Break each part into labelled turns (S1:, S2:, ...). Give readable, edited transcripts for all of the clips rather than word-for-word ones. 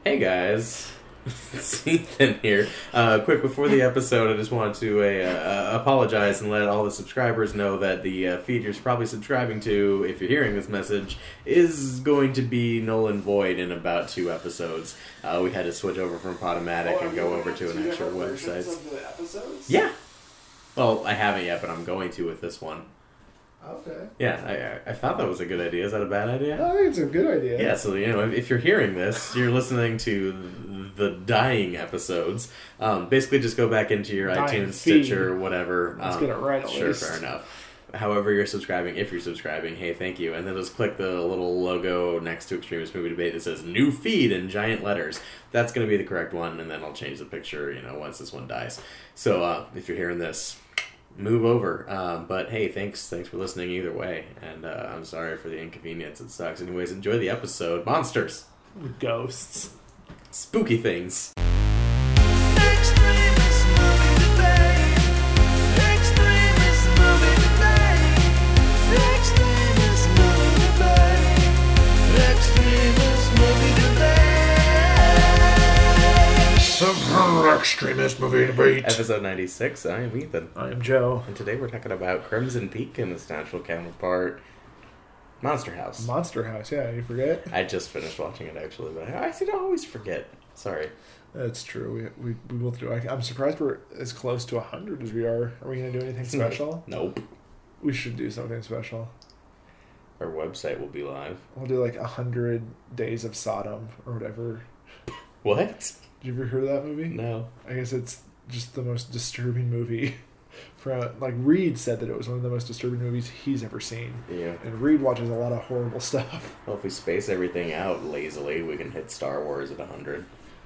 S1: Hey guys, it's Ethan here. Quick before the episode, I just wanted to apologize and let all the subscribers know that the feed you're probably subscribing to, if you're hearing this message, is going to be null and void in about 2 episodes. We had to switch over from Podomatic and go over to an actual website.
S2: Of the episodes?
S1: Yeah. Well, I haven't yet, but I'm going to with this one.
S2: Okay.
S1: Yeah, I thought that was a good idea. Is that a bad idea?
S2: I think it's a good idea.
S1: Yeah, so, if you're hearing this, you're listening to the dying episodes. Basically, just go back into your
S2: Dying
S1: iTunes,
S2: feed.
S1: Stitcher, whatever.
S2: Let's get it right at
S1: Sure,
S2: least.
S1: fair enough. However you're subscribing, if you're subscribing, hey, thank you. And then just click the little logo next to Extremist Movie Debate that says New Feed in giant letters. That's going to be the correct one, and then I'll change the picture, once this one dies. So, if you're hearing this, move over. But hey, thanks for listening either way. And I'm sorry for the inconvenience. It sucks. Anyways, enjoy the episode. Monsters.
S2: Ghosts.
S1: Spooky things.
S3: Extremist movie debate. Extremist movie debate. Extremist movie debate. Extremist movie debate.
S2: Extremist movie debate.
S1: Episode 96. I am Ethan.
S2: I am Joe.
S1: And today we're talking about Crimson Peak and its natural counterpart, Monster House.
S2: Monster House, yeah, you forget?
S1: I just finished watching it, actually, but I seem to always forget. Sorry.
S2: That's true. We both do. I'm surprised we're as close to 100 as we are. Are we going to do anything special?
S1: Nope.
S2: We should do something special.
S1: Our website will be live.
S2: We'll do like 100 Days of Sodom or whatever.
S1: What?
S2: Did you ever hear of that movie?
S1: No.
S2: I guess it's just the most disturbing movie. Reed said that it was one of the most disturbing movies he's ever seen.
S1: Yeah.
S2: And Reed watches a lot of horrible stuff.
S1: Well, if we space everything out lazily, we can hit Star Wars at 100.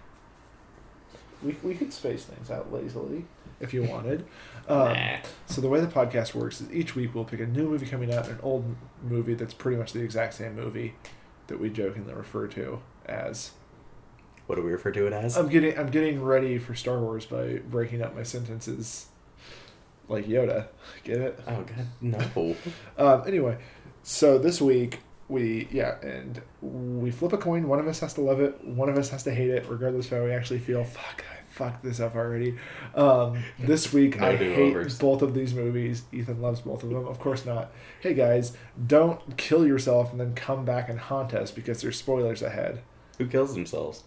S2: We could space things out lazily if you wanted.
S1: Nah.
S2: So the way the podcast works is each week we'll pick a new movie coming out, an old movie that's pretty much the exact same movie that we jokingly refer to as.
S1: What do we refer to it as?
S2: I'm getting ready for Star Wars by breaking up my sentences like Yoda. Get it?
S1: Oh, God, no.
S2: Anyway, so this week we flip a coin. One of us has to love it. One of us has to hate it, regardless of how we actually feel. Fuck, I fucked this up already. This week
S1: No
S2: I
S1: do-overs.
S2: hate both of these movies. Ethan loves both of them. Of course not. Hey guys, don't kill yourself and then come back and haunt us because there's spoilers ahead.
S1: Who kills themselves?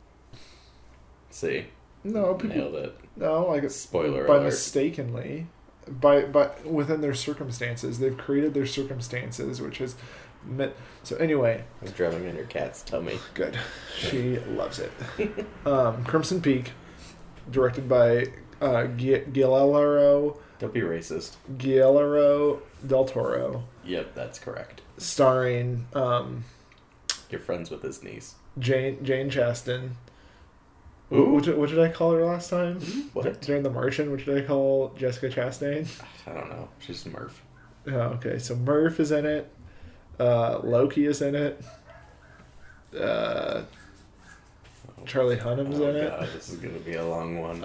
S1: See?
S2: No, people.
S1: Nailed it.
S2: No, like
S1: Spoiler
S2: by
S1: alert.
S2: mistakenly, by within their circumstances, they've created their circumstances, which is meant. So anyway,
S1: I was driving on your cat's tummy.
S2: good. She loves it. Crimson Peak, directed by Guillermo
S1: Don't be racist.
S2: del Toro,
S1: Yep, that's correct.
S2: starring
S1: You're friends with his niece.
S2: Jane Chastain.
S1: Ooh.
S2: What did I call her last time?
S1: What?
S2: During The Martian, what did I call Jessica Chastain?
S1: I don't know. She's Murph.
S2: Oh, okay. So Murph is in it. Loki is in it. Charlie Hunnam's in it.
S1: God, this is gonna be a long one.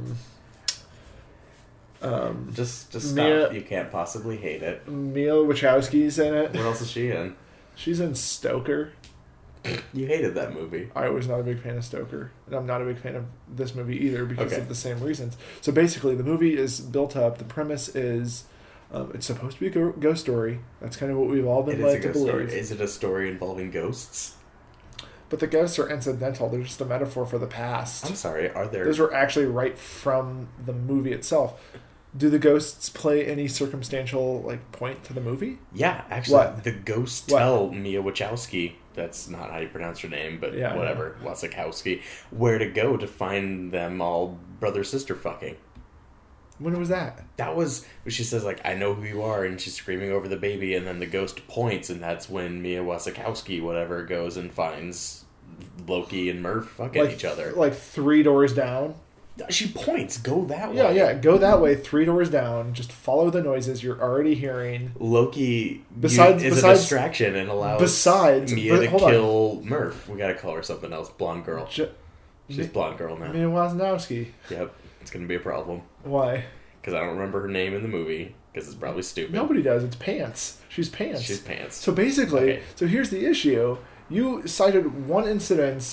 S1: Just stop.
S2: Mia-
S1: You can't possibly hate it.
S2: Mia Wachowski's in it.
S1: What else is she in?
S2: She's in Stoker.
S1: You hated that movie.
S2: I was not a big fan of Stoker. And I'm not a big fan of this movie either because
S1: Okay.
S2: of the same reasons. So basically, the movie is built up. The premise is it's supposed to be a ghost story. That's kind of what we've all
S1: It
S2: been
S1: is a
S2: led to
S1: ghost story.
S2: believe.
S1: Is it a story involving ghosts?
S2: But the ghosts are incidental. They're just a metaphor for the past.
S1: I'm sorry. Are there?
S2: Those were actually right from the movie itself. Do the ghosts play any circumstantial point to the movie?
S1: Yeah, actually,
S2: What?
S1: the ghosts
S2: What?
S1: tell Mia Wachowski. That's not how you pronounce her name, but
S2: Yeah, I
S1: whatever. Wachowski. Where to go to find them all brother sister fucking.
S2: When was that?
S1: That was she says I know who you are, and she's screaming over the baby, and then the ghost points, and that's when Mia Wasikowski whatever goes and finds Loki and Murph fucking each other.
S2: 3 doors down.
S1: She points, go that
S2: Yeah,
S1: way.
S2: yeah. Go that way, 3 doors down. Just follow the noises you're already hearing.
S1: Loki is
S2: Besides-
S1: a distraction and allows Mia to
S2: hold on.
S1: kill Murph. We gotta call her something else. Blonde girl. She's blonde girl now.
S2: Mia Wasikowski.
S1: Yep, it's gonna be a problem
S2: Why?
S1: because I don't remember her name in the movie because it's probably stupid.
S2: Nobody does. It's Pants. She's Pants.
S1: She's Pants.
S2: So basically,
S1: Okay.
S2: so here's the issue. You cited one incident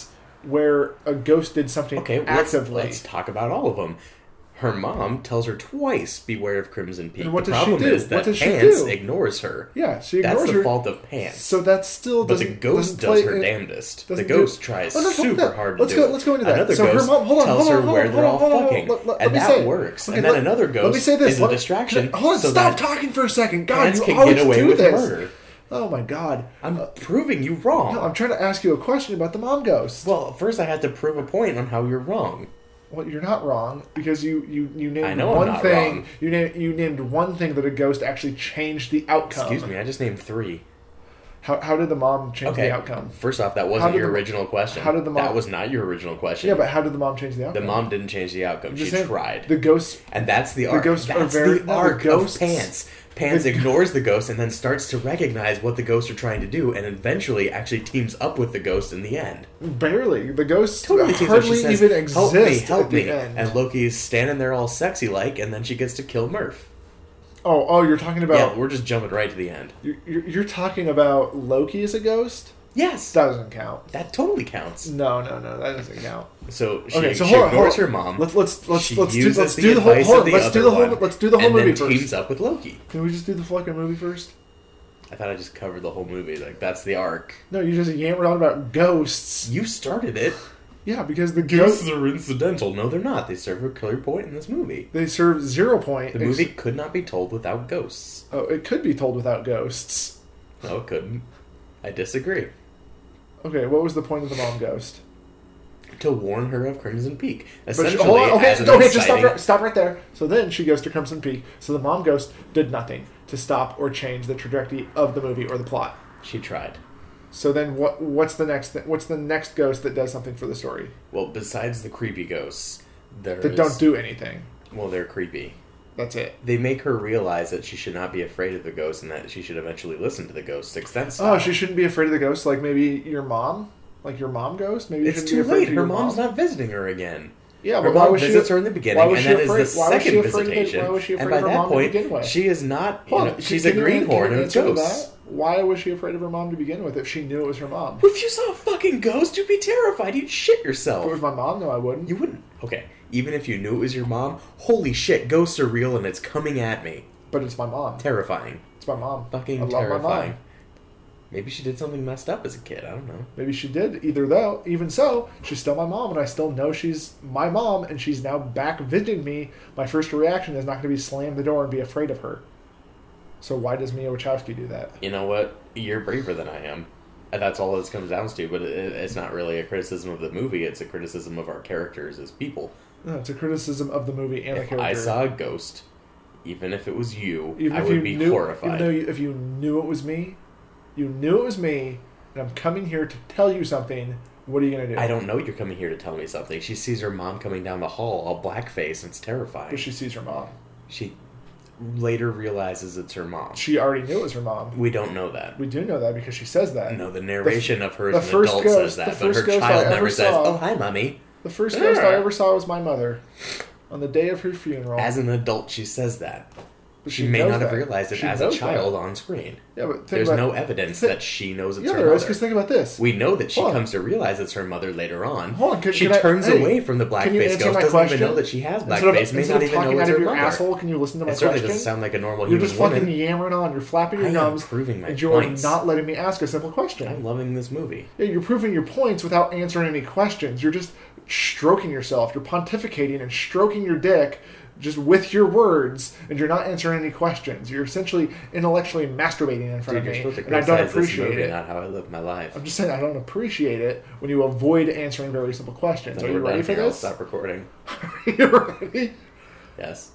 S2: where a ghost did something
S1: Okay,
S2: actively.
S1: let's talk about all of them. Her mom tells her twice, beware of Crimson Peak.
S2: And what
S1: the
S2: does she
S1: problem
S2: do?
S1: is
S2: What
S1: that
S2: does she
S1: Pants
S2: do?
S1: ignores her.
S2: Yeah, she ignores
S1: That's
S2: her.
S1: the fault of Pants.
S2: So that still
S1: But
S2: doesn't.
S1: the ghost
S2: doesn't play
S1: does her
S2: in-
S1: damnedest. The
S2: doesn't
S1: ghost
S2: do-
S1: tries
S2: Oh, no, fuck
S1: super
S2: that.
S1: hard
S2: Let's
S1: to do
S2: go. Let's go into that.
S1: Another
S2: So her
S1: ghost
S2: mom, hold on,
S1: tells
S2: hold on,
S1: her
S2: hold
S1: where
S2: on,
S1: they're
S2: hold
S1: all
S2: on, hold on.
S1: fucking,
S2: Let
S1: and
S2: me
S1: that
S2: say it.
S1: works.
S2: Okay,
S1: And then another
S2: Let me
S1: ghost
S2: say this.
S1: is a distraction.
S2: Hold on,
S1: so
S2: stop
S1: that
S2: talking for a second. God,
S1: Pants
S2: you
S1: can
S2: always
S1: get away
S2: do
S1: with
S2: this.
S1: murder.
S2: Oh my God.
S1: I'm proving you wrong.
S2: No, I'm trying to ask you a question about the mom ghost.
S1: Well, first I have to prove a point on how you're wrong.
S2: Well, you're not wrong because you named
S1: I know I'm
S2: one
S1: not
S2: thing.
S1: wrong.
S2: You named one thing that a ghost actually changed the outcome.
S1: Excuse me, I just named 3.
S2: How did the mom change
S1: Okay,
S2: the outcome?
S1: first off, that
S2: How
S1: wasn't
S2: did
S1: your
S2: the-
S1: original question.
S2: how did the mom-
S1: That was not your original question.
S2: Yeah, but how did the mom change the
S1: the
S2: outcome?
S1: mom didn't change the outcome.
S2: I'm
S1: She
S2: just saying,
S1: tried.
S2: The ghosts.
S1: And that's the arc.
S2: ghosts are
S1: That's
S2: very-
S1: the
S2: no, the
S1: arc
S2: ghosts-
S1: of Pants. Pants
S2: the-
S1: ignores the ghost and then starts to recognize what the ghosts are trying to do, and eventually actually teams up with the ghost in the end.
S2: Barely. The ghosts
S1: Totally teams up.
S2: hardly
S1: She says,
S2: even exist
S1: help
S2: at
S1: me.
S2: the end.
S1: And Loki's standing there all sexy like, and then she gets to kill Murph.
S2: Oh, you're talking
S1: Yeah,
S2: about.
S1: we're just jumping right to the end.
S2: You're talking about Loki as a ghost?
S1: Yes,
S2: That doesn't count.
S1: that totally counts.
S2: No, that doesn't count.
S1: So she,
S2: Okay, so
S1: she
S2: hold on,
S1: ignores
S2: hold
S1: her
S2: on.
S1: mom.
S2: Let's
S1: She
S2: do
S1: uses
S2: the whole
S1: advice
S2: hold
S1: of
S2: on,
S1: the
S2: let's do
S1: other
S2: the whole
S1: one,
S2: let's do the whole
S1: and
S2: movie
S1: then
S2: first.
S1: teams up with Loki.
S2: Can we just do the fucking movie first?
S1: I thought I just covered the whole movie. Like, that's the arc.
S2: No, you just yammered on about ghosts.
S1: You started it.
S2: Yeah, because the
S1: Ghosts
S2: ghosts
S1: are incidental. No, they're not. They serve a clear point in this movie.
S2: they serve 0 point.
S1: The movie could not be told without ghosts.
S2: Oh, it could be told without ghosts.
S1: No, it couldn't. I disagree.
S2: Okay, what was the point of the mom ghost?
S1: To warn her of Crimson Peak.
S2: But
S1: Essentially,
S2: hold on,
S1: as an
S2: just
S1: inciting-
S2: stop right there. So then she goes to Crimson Peak. So the mom ghost did nothing to stop or change the trajectory of the movie or the plot.
S1: She tried.
S2: So then what's the next ghost that does something for the story?
S1: Well, besides the creepy ghosts, there's...
S2: That don't do anything.
S1: Well, they're creepy.
S2: That's it.
S1: They make her realize that she should not be afraid of the ghost and that she should eventually listen to the ghost Sixth Sense style.
S2: Oh, she shouldn't be afraid of the ghosts like maybe your mom? Like your mom ghost? Maybe you
S1: It's
S2: shouldn't
S1: too
S2: be afraid
S1: late.
S2: of
S1: Her
S2: your
S1: mom's
S2: mom.
S1: not visiting her again.
S2: Yeah,
S1: Her
S2: but why
S1: mom
S2: was she
S1: visits her in the beginning,
S2: why was
S1: and
S2: she
S1: that is
S2: afraid-
S1: the
S2: why was she
S1: second
S2: afraid of it-
S1: visitation.
S2: why was she
S1: And
S2: afraid
S1: by
S2: of her
S1: that
S2: mom to
S1: point,
S2: begin with?
S1: she is not.
S2: Hold
S1: You know,
S2: on,
S1: she's a
S2: can you
S1: greenhorn of
S2: answer to
S1: ghosts.
S2: that? Why was she afraid of her mom to begin with if she knew it was her mom?
S1: If you saw a fucking ghost, you'd be terrified. You'd shit
S2: If it was
S1: yourself.
S2: my mom, no, I wouldn't.
S1: You wouldn't. Okay, even if you knew it was your mom, holy shit, ghosts are real and it's coming at me.
S2: But it's my mom.
S1: Terrifying.
S2: It's my mom.
S1: Fucking
S2: I love my
S1: terrifying.
S2: mom.
S1: Maybe she did something messed up as a kid. I don't know.
S2: Maybe she did. Even so, she's still my mom, and I still know she's my mom, and she's now back visiting me. My first reaction is not going to be slam the door and be afraid of her. So why does Mia Wachowski do that?
S1: You know what? You're braver than I am. And that's all this comes down to, but it's not really a criticism of the movie, it's a criticism of our characters as people.
S2: No, it's a criticism of the movie and the
S1: If
S2: character.
S1: I saw a ghost, even if it was you,
S2: Even
S1: I
S2: if
S1: would
S2: you
S1: be
S2: knew,
S1: horrified.
S2: Even though if you knew it was me, and I'm coming here to tell you something. What are you gonna do?
S1: I don't know you're coming here to tell me something. She sees her mom coming down the hall, all blackface, and it's terrifying.
S2: But she sees her mom.
S1: She later realizes it's her mom.
S2: She already knew it was her mom.
S1: We don't know that.
S2: We do know that because she says that.
S1: No, the narration of her
S2: the
S1: as an
S2: first
S1: adult
S2: ghost-
S1: says
S2: the
S1: that, but her
S2: first ghost I
S1: child
S2: ever
S1: never says,
S2: saw-
S1: "Oh, hi, mommy."
S2: The first ghost I
S1: Yeah.
S2: ever saw was my mother. On the day of her funeral.
S1: As an adult, she says that.
S2: But
S1: She may
S2: knows
S1: not have
S2: that.
S1: realized it
S2: She
S1: as a
S2: knows
S1: child
S2: that.
S1: on screen.
S2: Yeah, but think
S1: There's
S2: about,
S1: no evidence that she knows it's
S2: Yeah,
S1: her
S2: there is,
S1: mother.
S2: because think about this.
S1: We know that she
S2: Hold on.
S1: comes to realize it's her mother later on.
S2: Hold on,
S1: she
S2: can I-
S1: turns
S2: hey,
S1: away from the
S2: can you
S1: blackface
S2: answer
S1: ghost.
S2: my
S1: Doesn't
S2: question?
S1: even know that she has
S2: Instead
S1: blackface. May
S2: instead
S1: not
S2: of
S1: even know
S2: talking
S1: it's
S2: out
S1: her
S2: of your
S1: mother.
S2: asshole, can you listen to my
S1: It certainly
S2: question?
S1: doesn't sound like a normal
S2: You're
S1: human
S2: just fucking
S1: woman.
S2: yammering on. You're flapping your
S1: I am
S2: gums.
S1: proving my
S2: and you're
S1: points.
S2: not letting me ask a simple question.
S1: I'm loving this movie.
S2: Yeah, you're proving your points without answering any questions. You're just stroking yourself. You're pontificating and stroking your dick just with your words, and you're not answering any questions. You're essentially intellectually masturbating in front
S1: Dude, you're
S2: of
S1: supposed
S2: me,
S1: to
S2: and I don't
S1: criticize this
S2: appreciate
S1: movie,
S2: it.
S1: not how I live my life.
S2: I'm just saying I don't appreciate it when you avoid answering very simple questions.
S1: Then
S2: Are you
S1: we're
S2: ready
S1: done
S2: for
S1: here. I'll
S2: this?
S1: stop recording.
S2: Are you ready?
S1: Yes.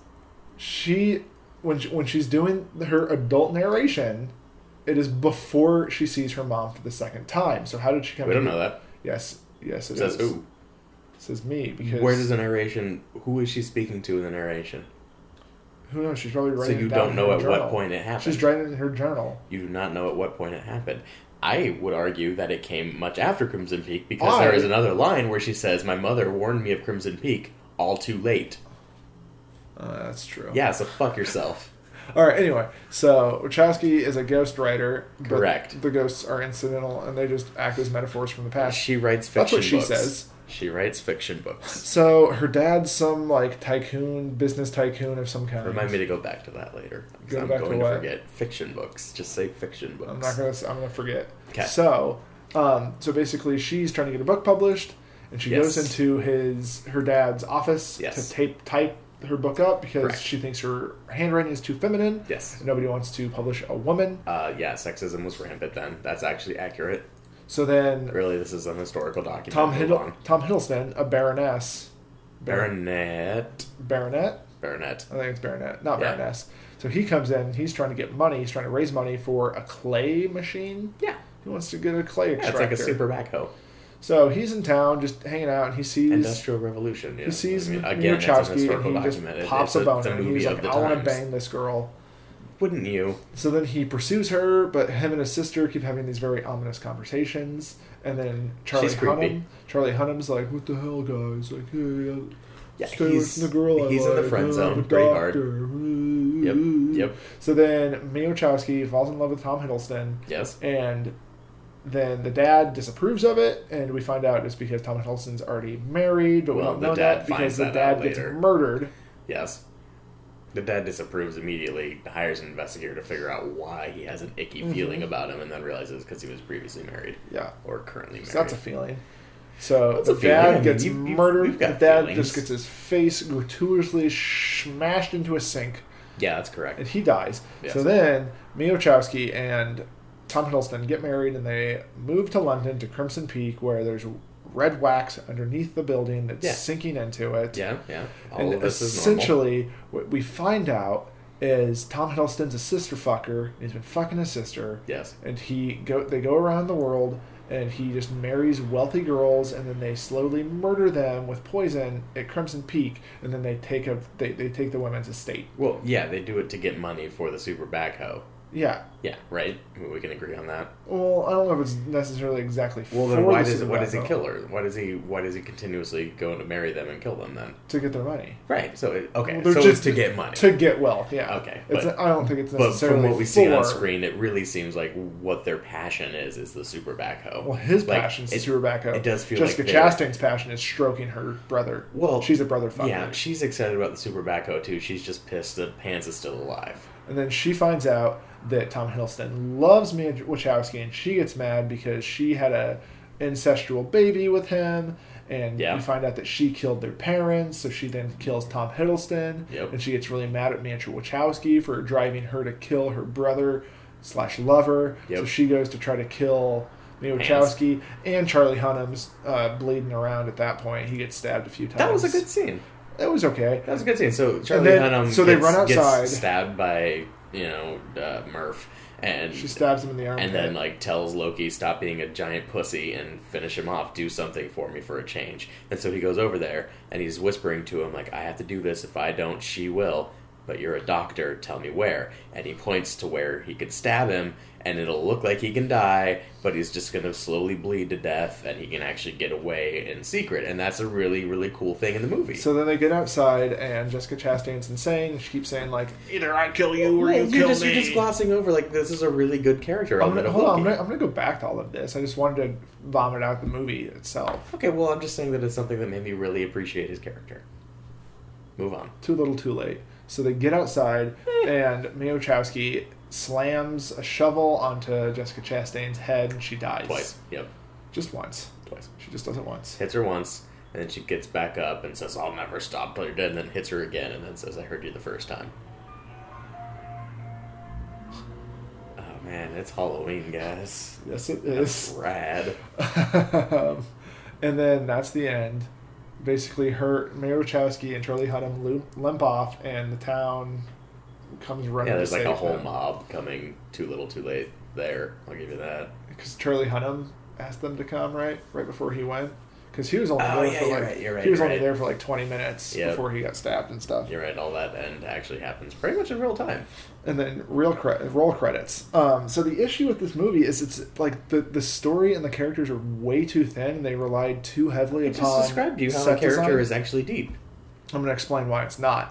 S2: When she's doing her adult narration, it is before she sees her mom for the second time. So how did she come?
S1: We don't
S2: to
S1: know that.
S2: Yes, it
S1: It says
S2: is.
S1: who?
S2: It says me because
S1: Where does the narration? Who is she speaking to in the narration?
S2: who knows? She's probably
S1: So
S2: writing.
S1: you
S2: it down
S1: don't
S2: in
S1: know
S2: her
S1: at
S2: journal.
S1: what point it happened.
S2: She's writing it in her journal.
S1: You do not know at what point it happened. I would argue that it came much after Crimson Peak because there is another line where she says, "My mother warned me of Crimson Peak. All too late."
S2: That's true.
S1: Yeah, so fuck yourself.
S2: All right. Anyway, so Wachowski is a ghost writer. But
S1: Correct.
S2: The ghosts are incidental, and they just act as metaphors from the past.
S1: She writes
S2: That's
S1: fiction
S2: what she
S1: books.
S2: says.
S1: She writes fiction books.
S2: So her dad's some like business tycoon of some kind.
S1: Remind me to go back to that later. 'Cause
S2: Go
S1: I'm
S2: back to
S1: going to
S2: what?
S1: forget. Fiction books. Just say fiction books.
S2: I'm gonna forget.
S1: 'Kay.
S2: So basically, she's trying to get a book published, and she
S1: Yes.
S2: goes into her dad's office
S1: Yes.
S2: to type her book up because
S1: Correct.
S2: she thinks her handwriting is too feminine.
S1: Yes.
S2: And nobody wants to publish a woman.
S1: Yeah, sexism was rampant then. That's actually accurate.
S2: So then
S1: Really, this is an historical document.
S2: Tom
S1: Move on.
S2: Hiddleston, a baroness.
S1: Baronet.
S2: Baronet?
S1: Baronet.
S2: I think it's baronet, not
S1: Yeah.
S2: baroness. So he comes in, he's trying to get money, he's trying to raise money for a clay machine.
S1: Yeah.
S2: He wants to get a clay
S1: Yeah, it's
S2: extractor.
S1: like a super backhoe.
S2: So he's in town just hanging out, and he sees
S1: Industrial Revolution. Yeah.
S2: he sees
S1: I mean,
S2: Mia
S1: again, it's an
S2: Wachowski, and
S1: historical
S2: he just
S1: document.
S2: pops a
S1: It's
S2: boner.
S1: a
S2: And
S1: movie
S2: he's
S1: of
S2: like,
S1: the
S2: I want to
S1: times.
S2: bang this girl.
S1: Wouldn't you?
S2: So then he pursues her, but him and his sister keep having these very ominous conversations. And then
S1: She's creepy.
S2: Charlie Hunnam's like, "What the hell, guys? Like, hey,
S1: Yeah,
S2: stay away
S1: he's-
S2: from the girl I
S1: he's in the
S2: like.
S1: friend
S2: I'm
S1: zone
S2: a
S1: pretty hard.
S2: doctor."
S1: Yep.
S2: So then Mia Wachowski falls in love with Tom Hiddleston,
S1: Yes.
S2: and then the dad disapproves of it, and we find out it's because Tom Hiddleston's already married, but we
S1: Well,
S2: don't
S1: the
S2: know
S1: dad
S2: that because
S1: finds
S2: the
S1: that
S2: dad
S1: out
S2: gets
S1: later.
S2: murdered.
S1: Yes. The dad disapproves immediately, hires an investigator to figure out why he has an icky
S2: Mm-hmm.
S1: feeling about him, and then realizes because he was previously married
S2: Yeah.
S1: or currently married.
S2: So that's a feeling. So
S1: That's
S2: the
S1: a feeling. I
S2: dad
S1: mean,
S2: gets
S1: you've
S2: murdered. The
S1: got
S2: dad
S1: feelings.
S2: just gets his face gratuitously smashed into a sink,
S1: Yeah, that's correct.
S2: and he dies.
S1: Yes.
S2: So then Mia Wachowski and Tom Hiddleston get married, and they move to London to Crimson Peak, where there's red wax underneath the building that's
S1: Yeah.
S2: sinking into it.
S1: Yeah. All
S2: And
S1: of this is normal.
S2: essentially, what we find out is Tom Hiddleston's a sister fucker. He's been fucking his sister.
S1: Yes.
S2: And they go around the world, and he just marries wealthy girls, and then they slowly murder them with poison at Crimson Peak, and then they take the women's estate.
S1: Well, yeah, they do it to get money for the super backhoe.
S2: Yeah.
S1: Yeah, right? We can agree on that.
S2: Well, I don't know if it's necessarily exactly.
S1: Well,
S2: for
S1: then why
S2: the
S1: does he
S2: Superbattle
S1: kill her? Why does he continuously go to marry them and kill them then?
S2: to get their money.
S1: Right. So okay.
S2: Well, they're
S1: so
S2: just
S1: it's to get money.
S2: To get wealth, yeah.
S1: Okay,
S2: It's
S1: but-
S2: I don't think it's
S1: But
S2: necessarily
S1: from what we see on
S2: for-
S1: screen, it really seems like what their passion is the super backhoe.
S2: Well, his
S1: Like,
S2: passion's
S1: it-
S2: super backhoe.
S1: It does feel
S2: Jessica
S1: like they're-
S2: Chastain's passion is stroking her brother.
S1: Well,
S2: she's a brother fucker.
S1: Yeah, she's excited about the super backhoe too. She's just pissed that Pants is still alive.
S2: And then she finds out that Tom Hiddleston loves Mia Wachowski, and she gets mad because she had a incestual baby with him. And
S1: Yeah.
S2: you find out that she killed their parents, so she then kills Tom Hiddleston.
S1: Yep.
S2: And she gets really mad at Mia Wachowski for driving her to kill her brother / lover.
S1: Yep.
S2: So she goes to try to kill Mia
S1: Pants.
S2: Wachowski, and Charlie Hunnam's bleeding around at that point. He gets stabbed a few times.
S1: That was a good scene.
S2: It was okay.
S1: That was a good scene. So Charlie
S2: then-
S1: Hunnam
S2: so they run outside.
S1: gets stabbed by Murph, and
S2: She stabs him in the armpit.
S1: and then like tells Loki stop being a giant pussy and finish him off. Do something for me for a change. And so he goes over there and he's whispering to him like, I have to do this. If I don't, she will. But you're a doctor. Tell me where. And he points to where he could stab him, and it'll look like he can die, but he's just going to slowly bleed to death, and he can actually get away in secret. And that's a really, really cool thing in the movie.
S2: So then they get outside, and Jessica Chastain's insane. She keeps saying like, "Either I kill you or
S1: Well,
S2: you kill
S1: you're
S2: me."
S1: just glossing over like this is a really good character
S2: I'm
S1: element
S2: gonna,
S1: of
S2: hold on,
S1: Loki.
S2: I'm gonna go back to all of this. I just wanted to vomit out the movie itself.
S1: Okay, well, I'm just saying that it's something that made me really appreciate his character. Move on.
S2: Too little, too late. So they get outside, and Mia Wachowski slams a shovel onto Jessica Chastain's head, and she dies.
S1: Twice. Yep.
S2: Just once.
S1: Twice.
S2: She just does it once.
S1: Hits her once, and then she gets back up and says, I'll never stop till you're dead, and then hits her again, and then says, I heard you the first time. Oh, man, it's Halloween, guys.
S2: Yes, it
S1: That's
S2: is.
S1: rad.
S2: And then that's the end. Basically, Mia Wachowski and Charlie Hunnam limp off, and the town comes running.
S1: Yeah, there's
S2: to
S1: like a
S2: save
S1: whole
S2: them.
S1: mob coming too little too late there. I'll give you that.
S2: Because Charlie Hunnam asked them to come right before he went. Because he was only
S1: Oh,
S2: there
S1: yeah,
S2: for
S1: you're
S2: like
S1: right, you're right,
S2: he was
S1: you're
S2: only
S1: right.
S2: there for like 20 minutes
S1: Yep.
S2: before he got stabbed and stuff.
S1: You're right, all that end actually happens pretty much in real time.
S2: And then roll credits. So the issue with this movie is it's like the story and the characters are way too thin, and they relied too heavily
S1: I
S2: upon.
S1: just described to you how the
S2: set
S1: character
S2: design.
S1: is actually deep.
S2: I'm going to explain why it's not.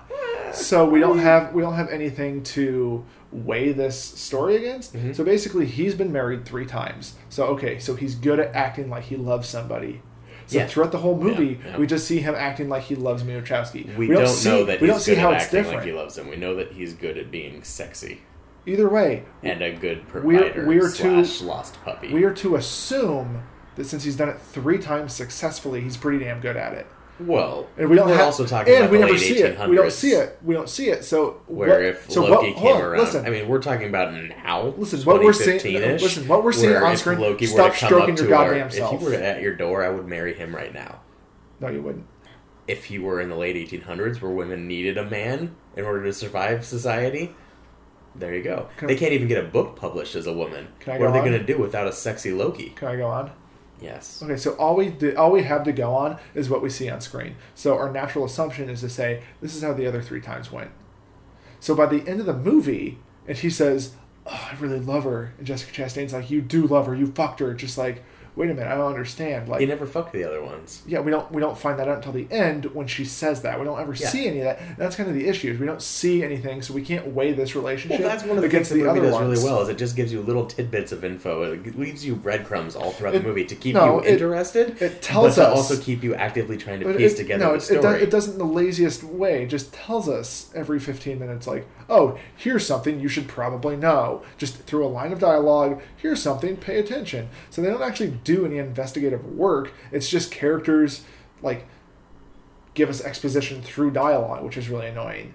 S2: So we don't have anything to weigh this story against.
S1: Mhm.
S2: So basically, he's been married 3 times. So he's good at acting like he loves somebody. So
S1: Yeah.
S2: throughout the whole movie,
S1: Yeah.
S2: we just see him acting like he loves Mia Wachowski.
S1: We don't know that
S2: we
S1: he's
S2: don't see
S1: good
S2: how
S1: at
S2: it's
S1: acting
S2: different.
S1: like he loves him. We know that he's good at being sexy
S2: Either way,
S1: and a good provider slash lost puppy.
S2: we are to assume that since he's done it 3 times successfully, he's pretty damn good at it.
S1: Well,
S2: And we don't
S1: we're
S2: have,
S1: also talking
S2: and
S1: about
S2: we
S1: the
S2: never
S1: late
S2: see
S1: 1800s.
S2: it. We don't see it. We don't see it. So
S1: Where if
S2: so
S1: Loki
S2: hold
S1: came
S2: on,
S1: around,
S2: listen.
S1: I mean, we're talking about now.
S2: Listen, what we're seeing.
S1: 2015-ish,
S2: Listen, what we're seeing
S1: where
S2: on
S1: if
S2: screen.
S1: Loki were
S2: Stop
S1: to come
S2: stroking
S1: up
S2: your
S1: to our-
S2: goddamn self.
S1: If he were at your door, I would marry him right now.
S2: No, you wouldn't.
S1: If he were in the late 1800s, where women needed a man in order to survive society, there you go.
S2: Can-
S1: They can't even get a book published as a woman.
S2: Can I
S1: What
S2: go
S1: are they
S2: on?
S1: going to do without a sexy Loki?
S2: Can I go on?
S1: Yes.
S2: Okay, so all we have to go on is what we see on screen. So our natural assumption is to say this is how the other 3 times went. So by the end of the movie, and he says, "Oh, I really love her," and Jessica Chastain's like, "You do love her. You fucked her." Just like, wait a minute, I don't understand. Like,
S1: He never fucked the other ones.
S2: yeah, we don't find that out until the end when she says that. We don't ever
S1: Yeah.
S2: see any of that. That's kind of the issue. Is we don't see anything, so we can't weigh this relationship
S1: Well, that's one of the
S2: against
S1: things the movie
S2: other
S1: does
S2: ones.
S1: really well. Is it just gives you little tidbits of info. It leaves you breadcrumbs all throughout
S2: It-
S1: the movie to keep
S2: no,
S1: you
S2: it-
S1: interested.
S2: it tells
S1: but to
S2: us-
S1: also keep you actively trying to
S2: But
S1: piece together the story.
S2: It doesn't in the laziest way. It just tells us every 15 minutes, like, oh, here's something you should probably know. Just through a line of dialogue, here's something, pay attention. So they don't actually do any investigative work. It's just characters, like, give us exposition through dialogue, which is really annoying.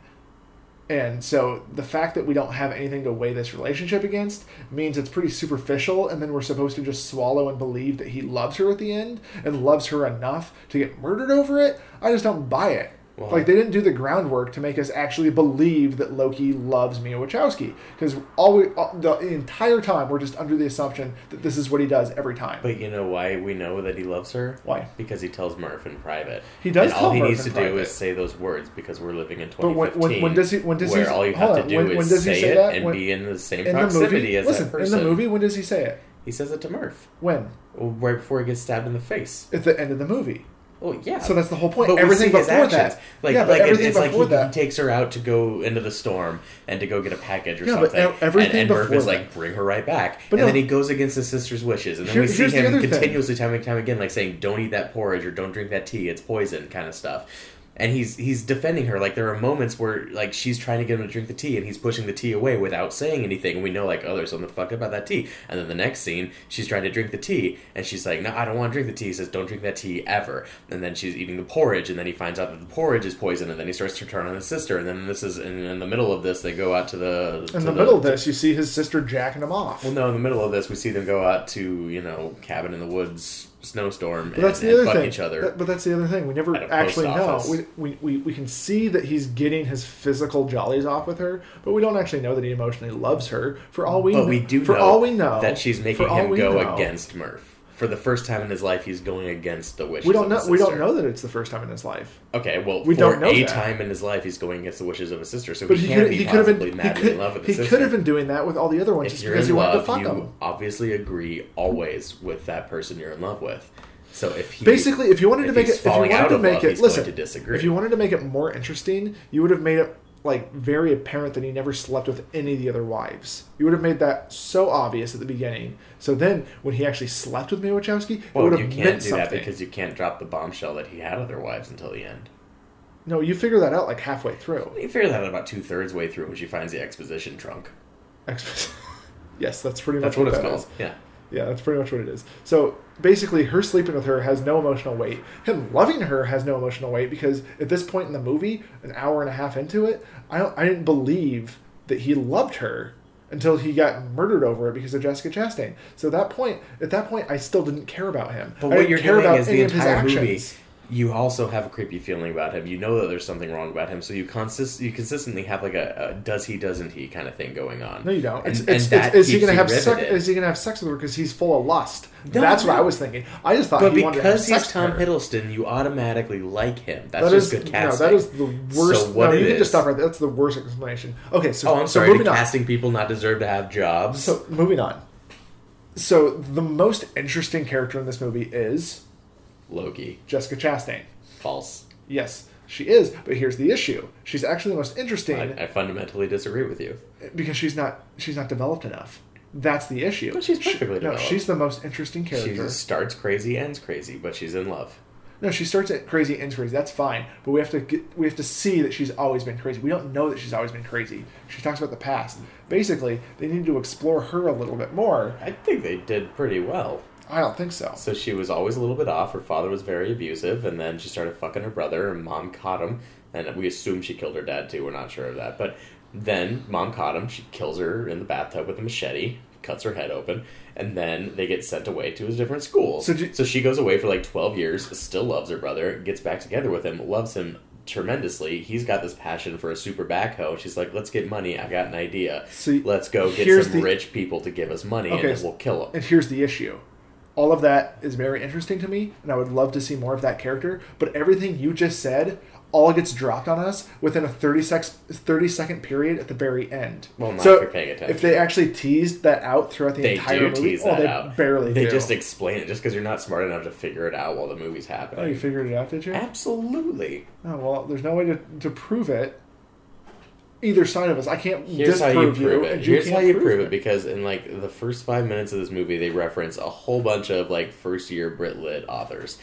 S2: And so the fact that we don't have anything to weigh this relationship against means it's pretty superficial, and then we're supposed to just swallow and believe that he loves her at the end and loves her enough to get murdered over it. I just don't buy it.
S1: Well,
S2: Like, they didn't do the groundwork to make us actually believe that Loki loves Mia Wachowski. Because the entire time, we're just under the assumption that this is what he does every time.
S1: But you know why we know that he loves her?
S2: Why?
S1: Because he tells Murph in private.
S2: He does
S1: and all
S2: tell
S1: he
S2: Murph
S1: needs
S2: in
S1: to do
S2: private.
S1: is say those words because we're living in
S2: But
S1: 2015.
S2: when does he
S1: where all you have
S2: hold
S1: to
S2: on,
S1: do
S2: when
S1: is
S2: does he
S1: say
S2: say
S1: it
S2: that?
S1: and
S2: When-
S1: be in the same
S2: in the
S1: proximity
S2: movie,
S1: as
S2: listen,
S1: that person.
S2: in the movie, when does he say it?
S1: He says it to Murph.
S2: When?
S1: Right before he gets stabbed in the face.
S2: At the end of the movie.
S1: Oh yeah.
S2: So that's the whole point.
S1: But we
S2: Everything
S1: see his
S2: before
S1: actions.
S2: that.
S1: Like,
S2: Yeah, but
S1: like
S2: everything
S1: it's like
S2: before
S1: he
S2: that.
S1: takes her out to go into the storm and to go get a package or
S2: Yeah, but
S1: something.
S2: everything
S1: and Murph
S2: before
S1: is
S2: that.
S1: like, bring her right back.
S2: But
S1: and
S2: no.
S1: then he goes against his sister's wishes. And then we see
S2: Here's the
S1: him
S2: other thing.
S1: continuously time and time again, like saying, don't eat that porridge or don't drink that tea, it's poison kind of stuff. And he's defending her. Like, there are moments where, like, she's trying to get him to drink the tea, and he's pushing the tea away without saying anything. And we know, like, oh, there's something fucked up about that tea. And then the next scene, she's trying to drink the tea, and she's like, no, I don't want to drink the tea. He says, don't drink that tea ever. And then she's eating the porridge, and then he finds out that the porridge is poison, and then he starts to turn on his sister. And then this is, in the middle of this, they go out to the...
S2: In the middle of this, you see his sister jacking him off.
S1: Well, no, in the middle of this, we see them go out to, you know, cabin in the woods, snowstorm,
S2: But that's
S1: and
S2: the other
S1: fuck
S2: thing.
S1: each other.
S2: But that's the other thing. We never
S1: At a
S2: actually
S1: post
S2: know.
S1: office.
S2: We can see that he's getting his physical jollies off with her, but we don't actually know that he emotionally loves her. For all we
S1: But
S2: know,
S1: we do
S2: for
S1: know,
S2: all we know
S1: that she's making
S2: for all
S1: him
S2: we
S1: go
S2: know-
S1: against Murph. For the first time in his life, he's going against the wishes
S2: We don't
S1: of
S2: know.
S1: his
S2: We don't
S1: sister.
S2: know that it's the first time in his life.
S1: Okay, well,
S2: We
S1: for
S2: don't know
S1: a
S2: that.
S1: time in his life, he's going against the wishes of his sister, so
S2: But
S1: he
S2: he
S1: can't
S2: could
S1: be
S2: he could have
S1: possibly
S2: been
S1: madly in love with his
S2: he
S1: sister.
S2: could have been doing that with all the other ones
S1: If
S2: just
S1: you're
S2: because
S1: in
S2: he wanted to
S1: love,
S2: fuck
S1: you
S2: them.
S1: obviously agree always with that person you're in love with. So if he
S2: Basically, if you wanted to
S1: if
S2: make
S1: he's
S2: it, if you
S1: falling
S2: wanted
S1: out
S2: to
S1: of
S2: make
S1: love,
S2: it,
S1: he's
S2: listen.
S1: going to disagree.
S2: If you wanted to make it more interesting, you would have made it like very apparent that he never slept with any of the other wives. You would have made that so obvious at the beginning. So then, when he actually slept with Mia Wachowski, it
S1: well,
S2: would have
S1: you
S2: meant
S1: can't do
S2: something.
S1: that because you can't drop the bombshell that he had other wives until the end.
S2: No, you figure that out like halfway through.
S1: You figure that out about 2/3 way through when she finds the exposition trunk.
S2: Yes, that's pretty
S1: That's
S2: much
S1: what it's
S2: that
S1: called.
S2: is.
S1: Yeah.
S2: Yeah, that's pretty much what it is. So basically, her sleeping with her has no emotional weight. Him loving her has no emotional weight because at this point in the movie, an hour and a half into it, I didn't believe that he loved her until he got murdered over it because of Jessica Chastain. So at that point, I still didn't care about him.
S1: But
S2: I
S1: what
S2: didn't
S1: you're
S2: care
S1: doing
S2: about
S1: is the
S2: any of his
S1: entire movie.
S2: actions.
S1: You also have a creepy feeling about him. You know that there's something wrong about him, so you consistently have like a does he, doesn't he kind of thing going on.
S2: No, you don't.
S1: And,
S2: It's,
S1: that
S2: is he
S1: keeps
S2: gonna
S1: you
S2: have sex?
S1: riveted.
S2: Is he gonna have sex with her because he's full of lust?
S1: No,
S2: That's what
S1: no.
S2: I was thinking. I just thought
S1: But
S2: he wanted to have
S1: because
S2: sex
S1: he's Tom
S2: with her.
S1: Hiddleston, you automatically like him. That's
S2: That
S1: just
S2: is
S1: good casting.
S2: No, that is the worst.
S1: So what
S2: no,
S1: it
S2: you can
S1: is-
S2: just stop right there. That's the worst explanation. Okay, so
S1: Oh, I'm
S2: so
S1: sorry. Do
S2: moving on.
S1: casting people not deserve to have jobs?
S2: So moving on. So the most interesting character in this movie is
S1: Loki.
S2: Jessica Chastain.
S1: False.
S2: Yes. She is, but here's the issue. She's actually the most interesting
S1: I fundamentally disagree with you.
S2: because she's not developed enough. That's the issue.
S1: But she's perfectly
S2: No,
S1: developed.
S2: she's the most interesting
S1: She
S2: character.
S1: just starts crazy, ends crazy, but she's in love.
S2: No, she starts at crazy, ends crazy. That's fine, but we have to see that she's always been crazy. We don't know that she's always been crazy. She talks about the past. Basically, they need to explore her a little bit more.
S1: I think they did pretty well.
S2: I don't think so.
S1: So she was always a little bit off. Her father was very abusive, and then she started fucking her brother, and mom caught him. And we assume she killed her dad too. We're not sure of that. But then mom caught him. She kills her in the bathtub with a machete, cuts her head open, and then they get sent away to his different schools. So she goes away for like 12 years, still loves her brother, gets back together with him, loves him tremendously. He's got this passion for a super backhoe. She's like, let's get money. I got an idea.
S2: See,
S1: let's go get
S2: here's
S1: some
S2: the-
S1: rich people to give us money, and then we'll kill them.
S2: And here's the issue. All of that is very interesting to me, and I would love to see more of that character, but everything you just said all gets dropped on us within a 30-second period at the very end.
S1: Well, not
S2: so
S1: if you're paying attention.
S2: if they actually teased that out throughout the
S1: They
S2: entire
S1: do
S2: movie,
S1: tease that
S2: they
S1: out.
S2: barely
S1: They
S2: do.
S1: just explain it just because you're not smart enough to figure it out while the movie's
S2: Oh,
S1: happening.
S2: you figured it out, did you?
S1: Absolutely.
S2: Oh, well, there's no way to prove it. Either side of us. I can't
S1: Here's how you
S2: disprove
S1: prove
S2: you,
S1: it.
S2: and you
S1: Here's
S2: can't
S1: how you prove it, because in like the first 5 minutes of this movie, they reference a whole bunch of like first year Brit Lit authors.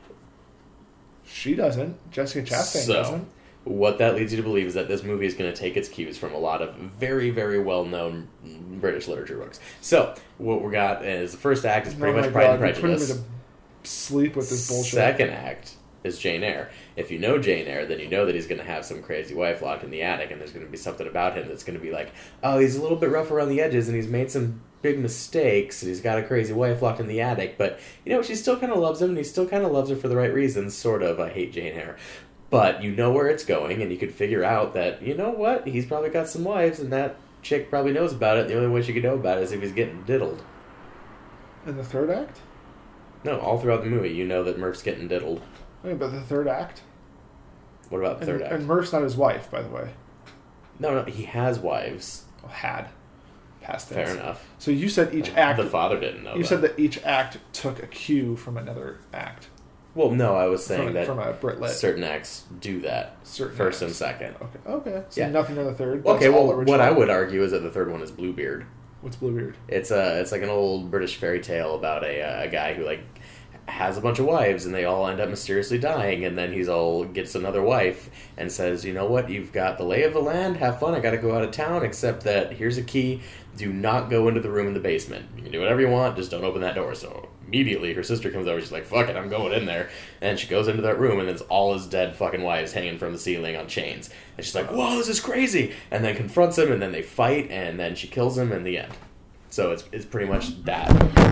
S2: She doesn't. Jessica Chastain doesn't.
S1: What that leads you to believe is that this movie is going to take its cues from a lot of very, very well-known British literature books. So, what we got is the first act is pretty
S2: Oh
S1: much
S2: my
S1: Pride and
S2: God, you're putting me
S1: Prejudice.
S2: to sleep with this bullshit.
S1: Second act is Jane Eyre. If you know Jane Eyre, then you know that he's going to have some crazy wife locked in the attic, and there's going to be something about him that's going to be like, oh, he's a little bit rough around the edges, and he's made some big mistakes, and he's got a crazy wife locked in the attic, but, you know, she still kind of loves him, and he still kind of loves her for the right reasons, sort of. I hate Jane Eyre. But you know where it's going, and you could figure out that, you know what, he's probably got some wives, and that chick probably knows about it, and the only way she could know about it is if he's getting diddled.
S2: In the third act?
S1: No, all throughout the movie, you know that Murph's getting diddled.
S2: Wait, but the third act?
S1: What about the third
S2: and,
S1: act?
S2: And Murph's not his wife, by the way.
S1: No, he has wives.
S2: Oh, had. Past tense.
S1: Fair enough.
S2: So you said each act...
S1: The father didn't know
S2: You
S1: that.
S2: said that each act took a cue from another act.
S1: Well, no, I was saying that
S2: from a Brit Lit.
S1: certain acts do that.
S2: Certain
S1: first
S2: acts.
S1: and second.
S2: Okay. So
S1: Yeah.
S2: nothing in the third.
S1: Okay,
S2: That's all
S1: well,
S2: original.
S1: what I would argue is that the third one is Bluebeard.
S2: What's Bluebeard?
S1: It's like an old British fairy tale about a guy who like has a bunch of wives and they all end up mysteriously dying, and then gets another wife and says, you know what, you've got the lay of the land, have fun, I gotta go out of town, except that here's a key, do not go into the room in the basement. You can do whatever you want, just don't open that door. So immediately her sister comes over, she's like, fuck it, I'm going in there. And she goes into that room, and it's all his dead fucking wives hanging from the ceiling on chains. And she's like, whoa, this is crazy! And then confronts him, and then they fight, and then she kills him in the end. So it's pretty much that.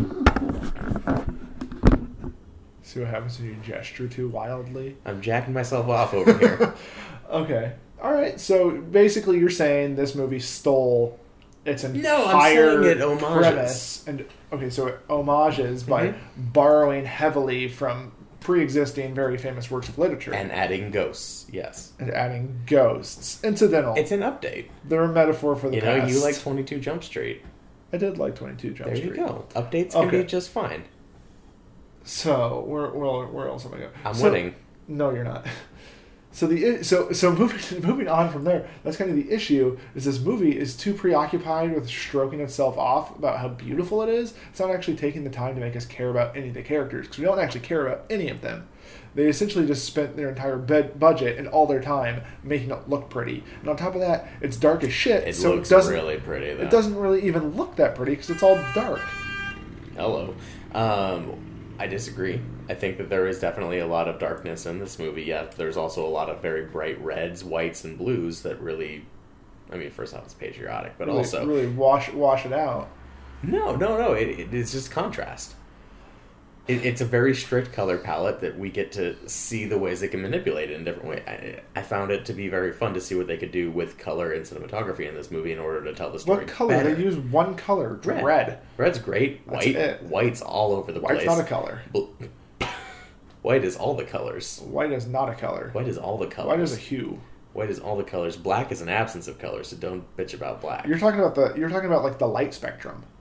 S2: See what happens when you gesture too wildly?
S1: I'm jacking myself off over here.
S2: Okay. Alright, so basically you're saying this movie stole its entire
S1: No, I'm saying it homages.
S2: premise. And, okay, so it homages by
S1: Mm-hmm.
S2: borrowing heavily from pre-existing very famous works of literature.
S1: And adding ghosts, yes.
S2: And adding ghosts. Incidental.
S1: It's an update.
S2: They're a metaphor for the
S1: You know,
S2: past.
S1: you like 22 Jump Street.
S2: I did like 22 Jump
S1: There
S2: Street.
S1: you go. Updates can
S2: Okay.
S1: be just fine.
S2: So where else am I going?
S1: I'm
S2: So-
S1: winning.
S2: No, you're not. So moving on from there, that's kind of the issue. Is this movie is too preoccupied with stroking itself off about how beautiful it is. It's not actually taking the time to make us care about any of the characters, because we don't actually care about any of them. They essentially just spent their entire budget and all their time making it look pretty. And on top of that, it's dark as shit.
S1: It
S2: so
S1: looks
S2: it doesn't
S1: really pretty, though.
S2: It doesn't really even look that pretty because it's all dark.
S1: Hello. I disagree. I think that there is definitely a lot of darkness in this movie, yet there's also a lot of very bright reds, whites, and blues that really... I mean, first off, it's patriotic, but
S2: Really,
S1: also...
S2: really wash it out.
S1: No. It's just contrast. It's a very strict color palette that we get to see the ways they can manipulate it in different ways. I found it to be very fun to see what they could do with color and cinematography in this movie in order to tell the story
S2: What color?
S1: better.
S2: They use one color.
S1: Red.
S2: Red.
S1: Red's great.
S2: That's
S1: White.
S2: it.
S1: White's all over the
S2: White's
S1: place.
S2: not a color.
S1: White is all the colors.
S2: White is not a color.
S1: White is all the colors.
S2: White is a hue.
S1: White is all the colors. Black is an absence of color, so don't bitch about black.
S2: You're talking about like the light spectrum.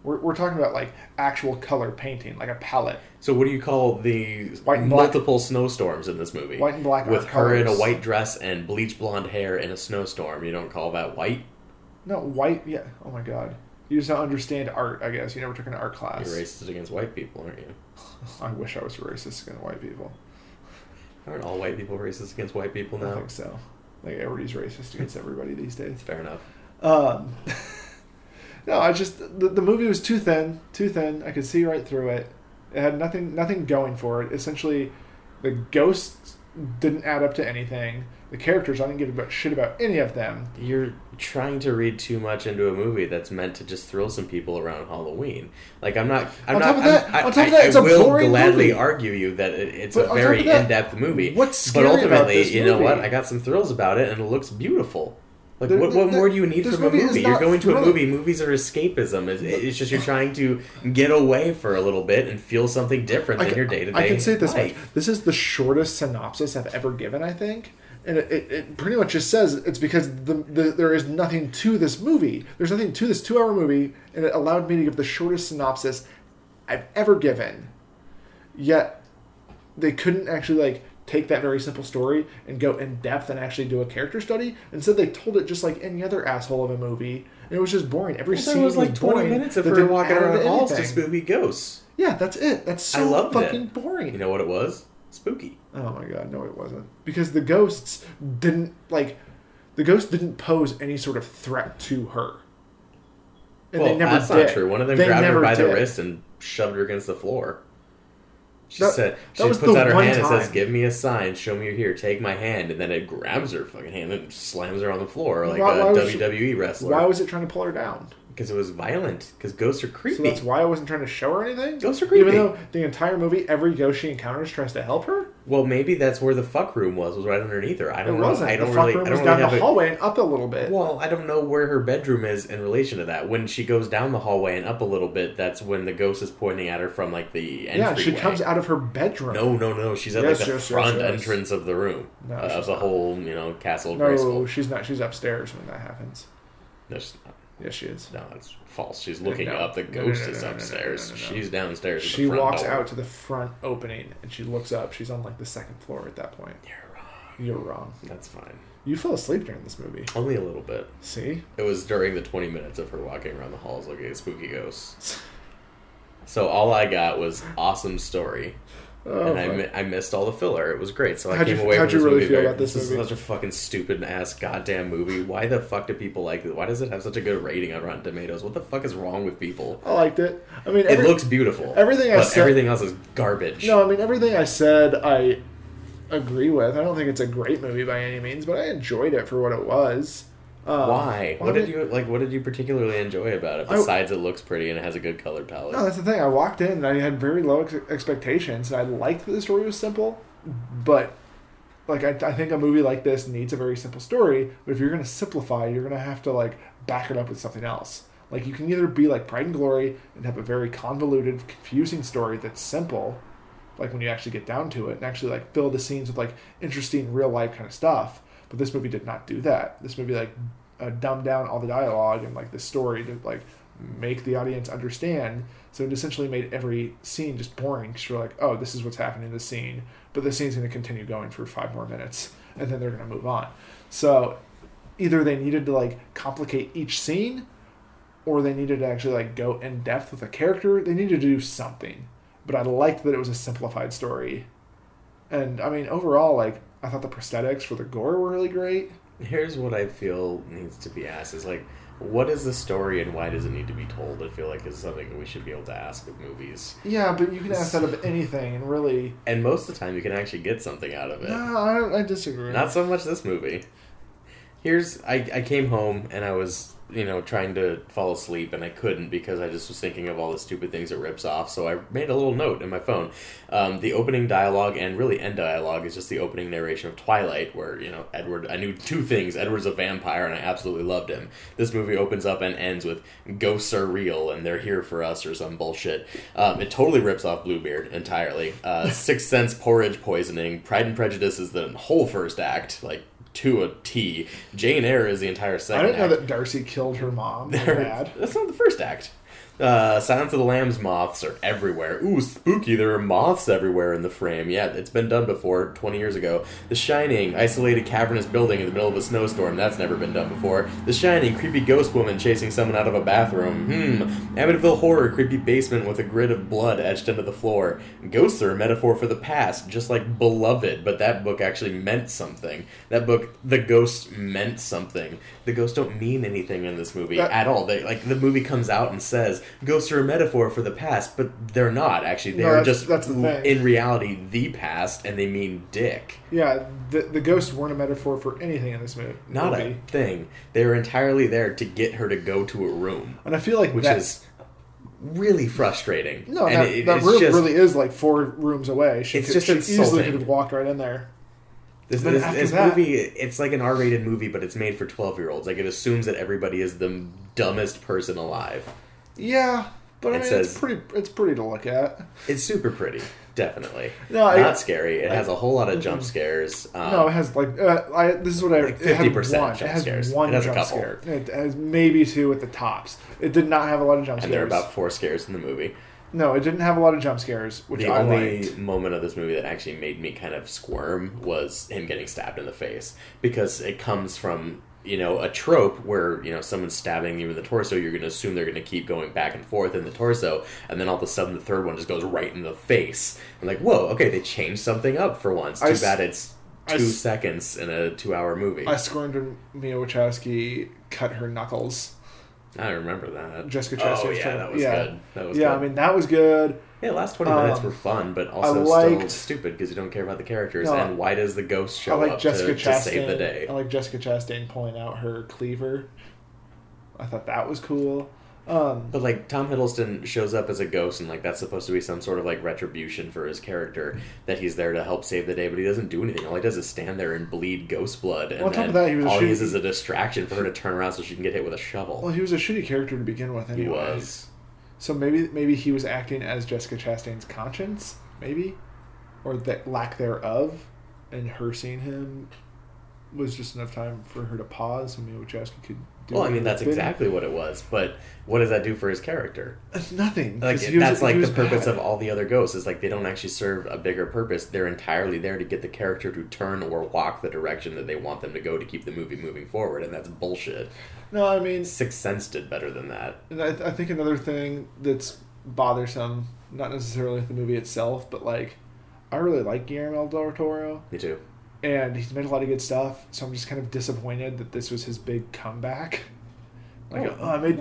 S2: We're talking about like actual color painting, like a palette.
S1: So what do you call the
S2: White and black.
S1: multiple snowstorms in this movie?
S2: White and black
S1: with
S2: are
S1: her in a
S2: colors.
S1: white dress and bleach blonde hair in a snowstorm. You don't call that white?
S2: No, white. Yeah. Oh my god. You just don't understand art. I guess you never took an art class.
S1: You're racist against white people, aren't you?
S2: I wish I was racist against white people.
S1: Aren't all white people racist against white people
S2: I
S1: now?
S2: think so. Like everybody's racist against everybody these days.
S1: Fair enough.
S2: No, I just the movie was too thin. I could see right through it. It had nothing going for it. Essentially, the ghosts didn't add up to anything. The characters, I didn't give a shit about any of them.
S1: You're trying to read too much into a movie that's meant to just thrill some people around Halloween. Like on top of
S2: that, it's a
S1: will
S2: boring
S1: gladly
S2: movie.
S1: argue you that it's
S2: But
S1: a
S2: on
S1: very
S2: top of that,
S1: in-depth movie.
S2: what's scary
S1: but
S2: about
S1: ultimately,
S2: this
S1: you know what?
S2: movie?
S1: I got some thrills about it, and it looks beautiful. Like
S2: The-
S1: what
S2: the-
S1: more do you need
S2: this
S1: from a
S2: movie is
S1: movie? You're
S2: not
S1: going to a
S2: thrilling.
S1: movie. Movies are escapism. It's just you're trying to get away for a little bit and feel something different than your day-to-day
S2: I can say it this much.
S1: life.
S2: This is the shortest synopsis I've ever given, I think. And it pretty much just says it's because there is nothing to this movie. There's nothing to this 2-hour movie, and it allowed me to give the shortest synopsis I've ever given. Yet, they couldn't actually, like, take that very simple story and go in depth and actually do a character study. Instead, they told it just like any other asshole of a movie, and it was just boring. Every
S1: Well,
S2: scene
S1: there was like 20
S2: boring
S1: minutes of
S2: that
S1: her
S2: didn't
S1: walking
S2: add
S1: around halls to
S2: anything.
S1: spooky ghosts.
S2: Yeah, that's it. That's so
S1: I loved
S2: fucking
S1: it.
S2: boring.
S1: You know what it was? Spooky.
S2: Oh my god, no, it wasn't. Because the ghosts didn't pose any sort of threat to her. And
S1: Well,
S2: they never
S1: that's
S2: did.
S1: not true. One of them
S2: They
S1: grabbed her
S2: never
S1: by the
S2: did.
S1: wrist and shoved her against the floor. She
S2: That-
S1: said,
S2: that
S1: she
S2: was
S1: puts
S2: the
S1: out her
S2: one
S1: hand and says,
S2: time.
S1: "Give me a sign. Show me you're here. Take my hand." And then it grabs her fucking hand and slams her on the floor like
S2: Why
S1: a
S2: was she-
S1: WWE
S2: Why
S1: wrestler.
S2: was it trying to pull her down?
S1: Because it was violent. Because ghosts are
S2: So
S1: creepy.
S2: that's why I wasn't trying to show her anything?
S1: Ghosts are creepy.
S2: Even though the entire movie, every ghost she encounters tries to help her?
S1: Well, maybe that's where the fuck room was right underneath her. I
S2: It
S1: don't know.
S2: wasn't.
S1: I don't
S2: the fuck
S1: really.
S2: room
S1: I
S2: was
S1: don't
S2: down
S1: really have
S2: the
S1: it.
S2: hallway and up a little bit.
S1: Well, I don't know where her bedroom is in relation to that. When she goes down the hallway and up a little bit, that's when the ghost is pointing at her from like the entryway.
S2: Yeah, she comes out of her bedroom.
S1: No. She's at
S2: Yes,
S1: like the
S2: yes,
S1: front
S2: yes.
S1: entrance of the room
S2: No,
S1: of
S2: she's
S1: the
S2: not.
S1: whole, castle of Grayskull.
S2: No, she's not. She's upstairs when that happens.
S1: No, she's not.
S2: Yes, she is.
S1: No, it's false. She's looking
S2: No.
S1: up. The
S2: No,
S1: ghost
S2: no,
S1: is
S2: no, no, no,
S1: upstairs.
S2: no.
S1: She's downstairs. At
S2: She
S1: the front
S2: walks
S1: door.
S2: out to the front opening and she looks up. She's on like the second floor at that point.
S1: You're wrong.
S2: You're wrong.
S1: That's fine.
S2: You fell asleep during this movie.
S1: Only a little bit.
S2: See?
S1: It was during the 20 minutes of her walking around the halls looking at spooky ghosts. So all I got was awesome story.
S2: Oh,
S1: And I missed all the filler. It was great. So I
S2: How'd
S1: came
S2: you-
S1: away from
S2: how'd you
S1: this
S2: really
S1: movie
S2: feel
S1: very,
S2: about this
S1: is
S2: movie?
S1: such a fucking stupid ass goddamn movie. Why the fuck do people like it? Why does it have such a good rating on Rotten Tomatoes? What the fuck is wrong with people?
S2: I liked it. I mean,
S1: It looks beautiful.
S2: everything I
S1: but
S2: said-
S1: everything else is garbage.
S2: No, I mean, everything I said, I agree with. I don't think it's a great movie by any means, but I enjoyed it for what it was.
S1: Why?
S2: why
S1: What
S2: did-
S1: did you like? What did you particularly enjoy about it? Besides, it looks pretty and it has a good color palette.
S2: No, that's the thing. I walked in and I had very low expectations, and I liked that the story was simple, but like I think a movie like this needs a very simple story. But if you're going to simplify, you're going to have to like back it up with something else. Like you can either be like Pride and Glory and have a very convoluted, confusing story that's simple, like when you actually get down to it, and actually like fill the scenes with like interesting real life kind of stuff. But this movie did not do that. This movie like dumbed down all the dialogue and like the story to like make the audience understand. So it essentially made every scene just boring because you're like, oh, this is what's happening in the scene, but the scene's going to continue going for 5 more minutes, and then they're going to move on. So either they needed to like complicate each scene, or they needed to actually like go in depth with a character. They needed to do something. But I liked that it was a simplified story. And I mean, overall, like I thought the prosthetics for the gore were really great.
S1: Here's what I feel needs to be asked: is like, what is the story and why does it need to be told? I feel like is something we should be able to ask with movies.
S2: Yeah, but you can ask that of anything, and really,
S1: And most of the time, you can actually get something out of it.
S2: no, I disagree.
S1: Not so much this movie. I came home and I was, trying to fall asleep and I couldn't because I just was thinking of all the stupid things it rips off. So I made a little note in my phone. The opening dialogue and really end dialogue is just the opening narration of Twilight where, Edward, I knew 2 things. Edward's a vampire and I absolutely loved him. This movie opens up and ends with ghosts are real and they're here for us or some bullshit. It totally rips off Bluebeard entirely. Sixth Sense porridge poisoning. Pride and Prejudice is the whole first act, like, to a T. Jane Eyre is the entire
S2: I
S1: second
S2: didn't know
S1: act.
S2: that Darcy killed her mom and dad.
S1: That's not the first act. Silence of the Lambs moths are everywhere. Ooh, spooky, there are moths everywhere in the frame. Yeah, it's been done before, 20 years ago. The Shining, isolated cavernous building in the middle of a snowstorm. That's never been done before. The Shining, creepy ghost woman chasing someone out of a bathroom. Amityville Horror, creepy basement with a grid of blood etched into the floor. Ghosts are a metaphor for the past, just like Beloved, but that book actually meant something. That book, the ghost meant something. The ghosts don't mean anything in this movie at all. The movie comes out and says, ghosts are a metaphor for the past, but they're not, actually. They're
S2: that's the thing.
S1: in reality, the past, and they mean dick.
S2: Yeah, the ghosts weren't a metaphor for anything in this movie.
S1: Not a thing. They were entirely there to get her to go to a room.
S2: And I feel like
S1: which is really frustrating.
S2: No,
S1: and
S2: that room really is like 4 rooms away. She
S1: insulting.
S2: Easily could have walked right in there.
S1: This movie, it's like an R-rated movie, but it's made for 12-year-olds. Like, it assumes that everybody is the dumbest person alive.
S2: Yeah, but it's pretty to look at.
S1: It's super pretty, definitely.
S2: No,
S1: not scary. It has a whole lot of jump scares.
S2: No, it has this is what I
S1: 50% jump scares.
S2: It has one
S1: a
S2: jump
S1: couple.
S2: scare. It has maybe 2 at the tops. It did not have a lot of jump scares.
S1: And there are about 4 scares in the movie.
S2: No, it didn't have a lot of jump scares, which
S1: the
S2: I
S1: only
S2: liked.
S1: moment of this movie that actually made me kind of squirm was him getting stabbed in the face, because it comes from a trope where someone's stabbing you in the torso. You're going to assume they're going to keep going back and forth in the torso, and then all of a sudden the third one just goes right in the face. I'm like, whoa, okay, they changed something up for once. Too bad it's 2 seconds in a 2-hour movie.
S2: I squirmed when Mia Wachowski cut her knuckles.
S1: I remember that.
S2: Jessica Chastain.
S1: Oh, yeah, that was good. That was
S2: good.
S1: I
S2: mean, that was good.
S1: Yeah, the last 20 minutes were fun, but also still stupid because you don't care about the characters.
S2: No,
S1: and why does the ghost show up to save the day?
S2: I like Jessica Chastain pulling out her cleaver. I thought that was cool.
S1: But like Tom Hiddleston shows up as a ghost, and like that's supposed to be some sort of like retribution for his character, that he's there to help save the day, but he doesn't do anything. All he does is stand there and bleed ghost blood, and then all he is a distraction for her to turn around so she can get hit with a shovel.
S2: Well, he was a shitty character to begin with anyway.
S1: He was.
S2: So maybe he was acting as Jessica Chastain's conscience, maybe, or that lack thereof, and her seeing him was just enough time for her to pause, and Mia Wachowski could do.
S1: Well, I mean, that's exactly what it was, but what does that do for his character?
S2: It's nothing.
S1: Like that's like the purpose of all the other ghosts, is like they don't actually serve a bigger purpose. They're entirely there to get the character to turn or walk the direction that they want them to go to keep the movie moving forward, and that's bullshit.
S2: No, I mean,
S1: Sixth Sense did better than that.
S2: And I think another thing that's bothersome, not necessarily with the movie itself, but like, I really like Guillermo del Toro.
S1: Me too.
S2: And he's made a lot of good stuff, so I'm just kind of disappointed that this was his big comeback. Like,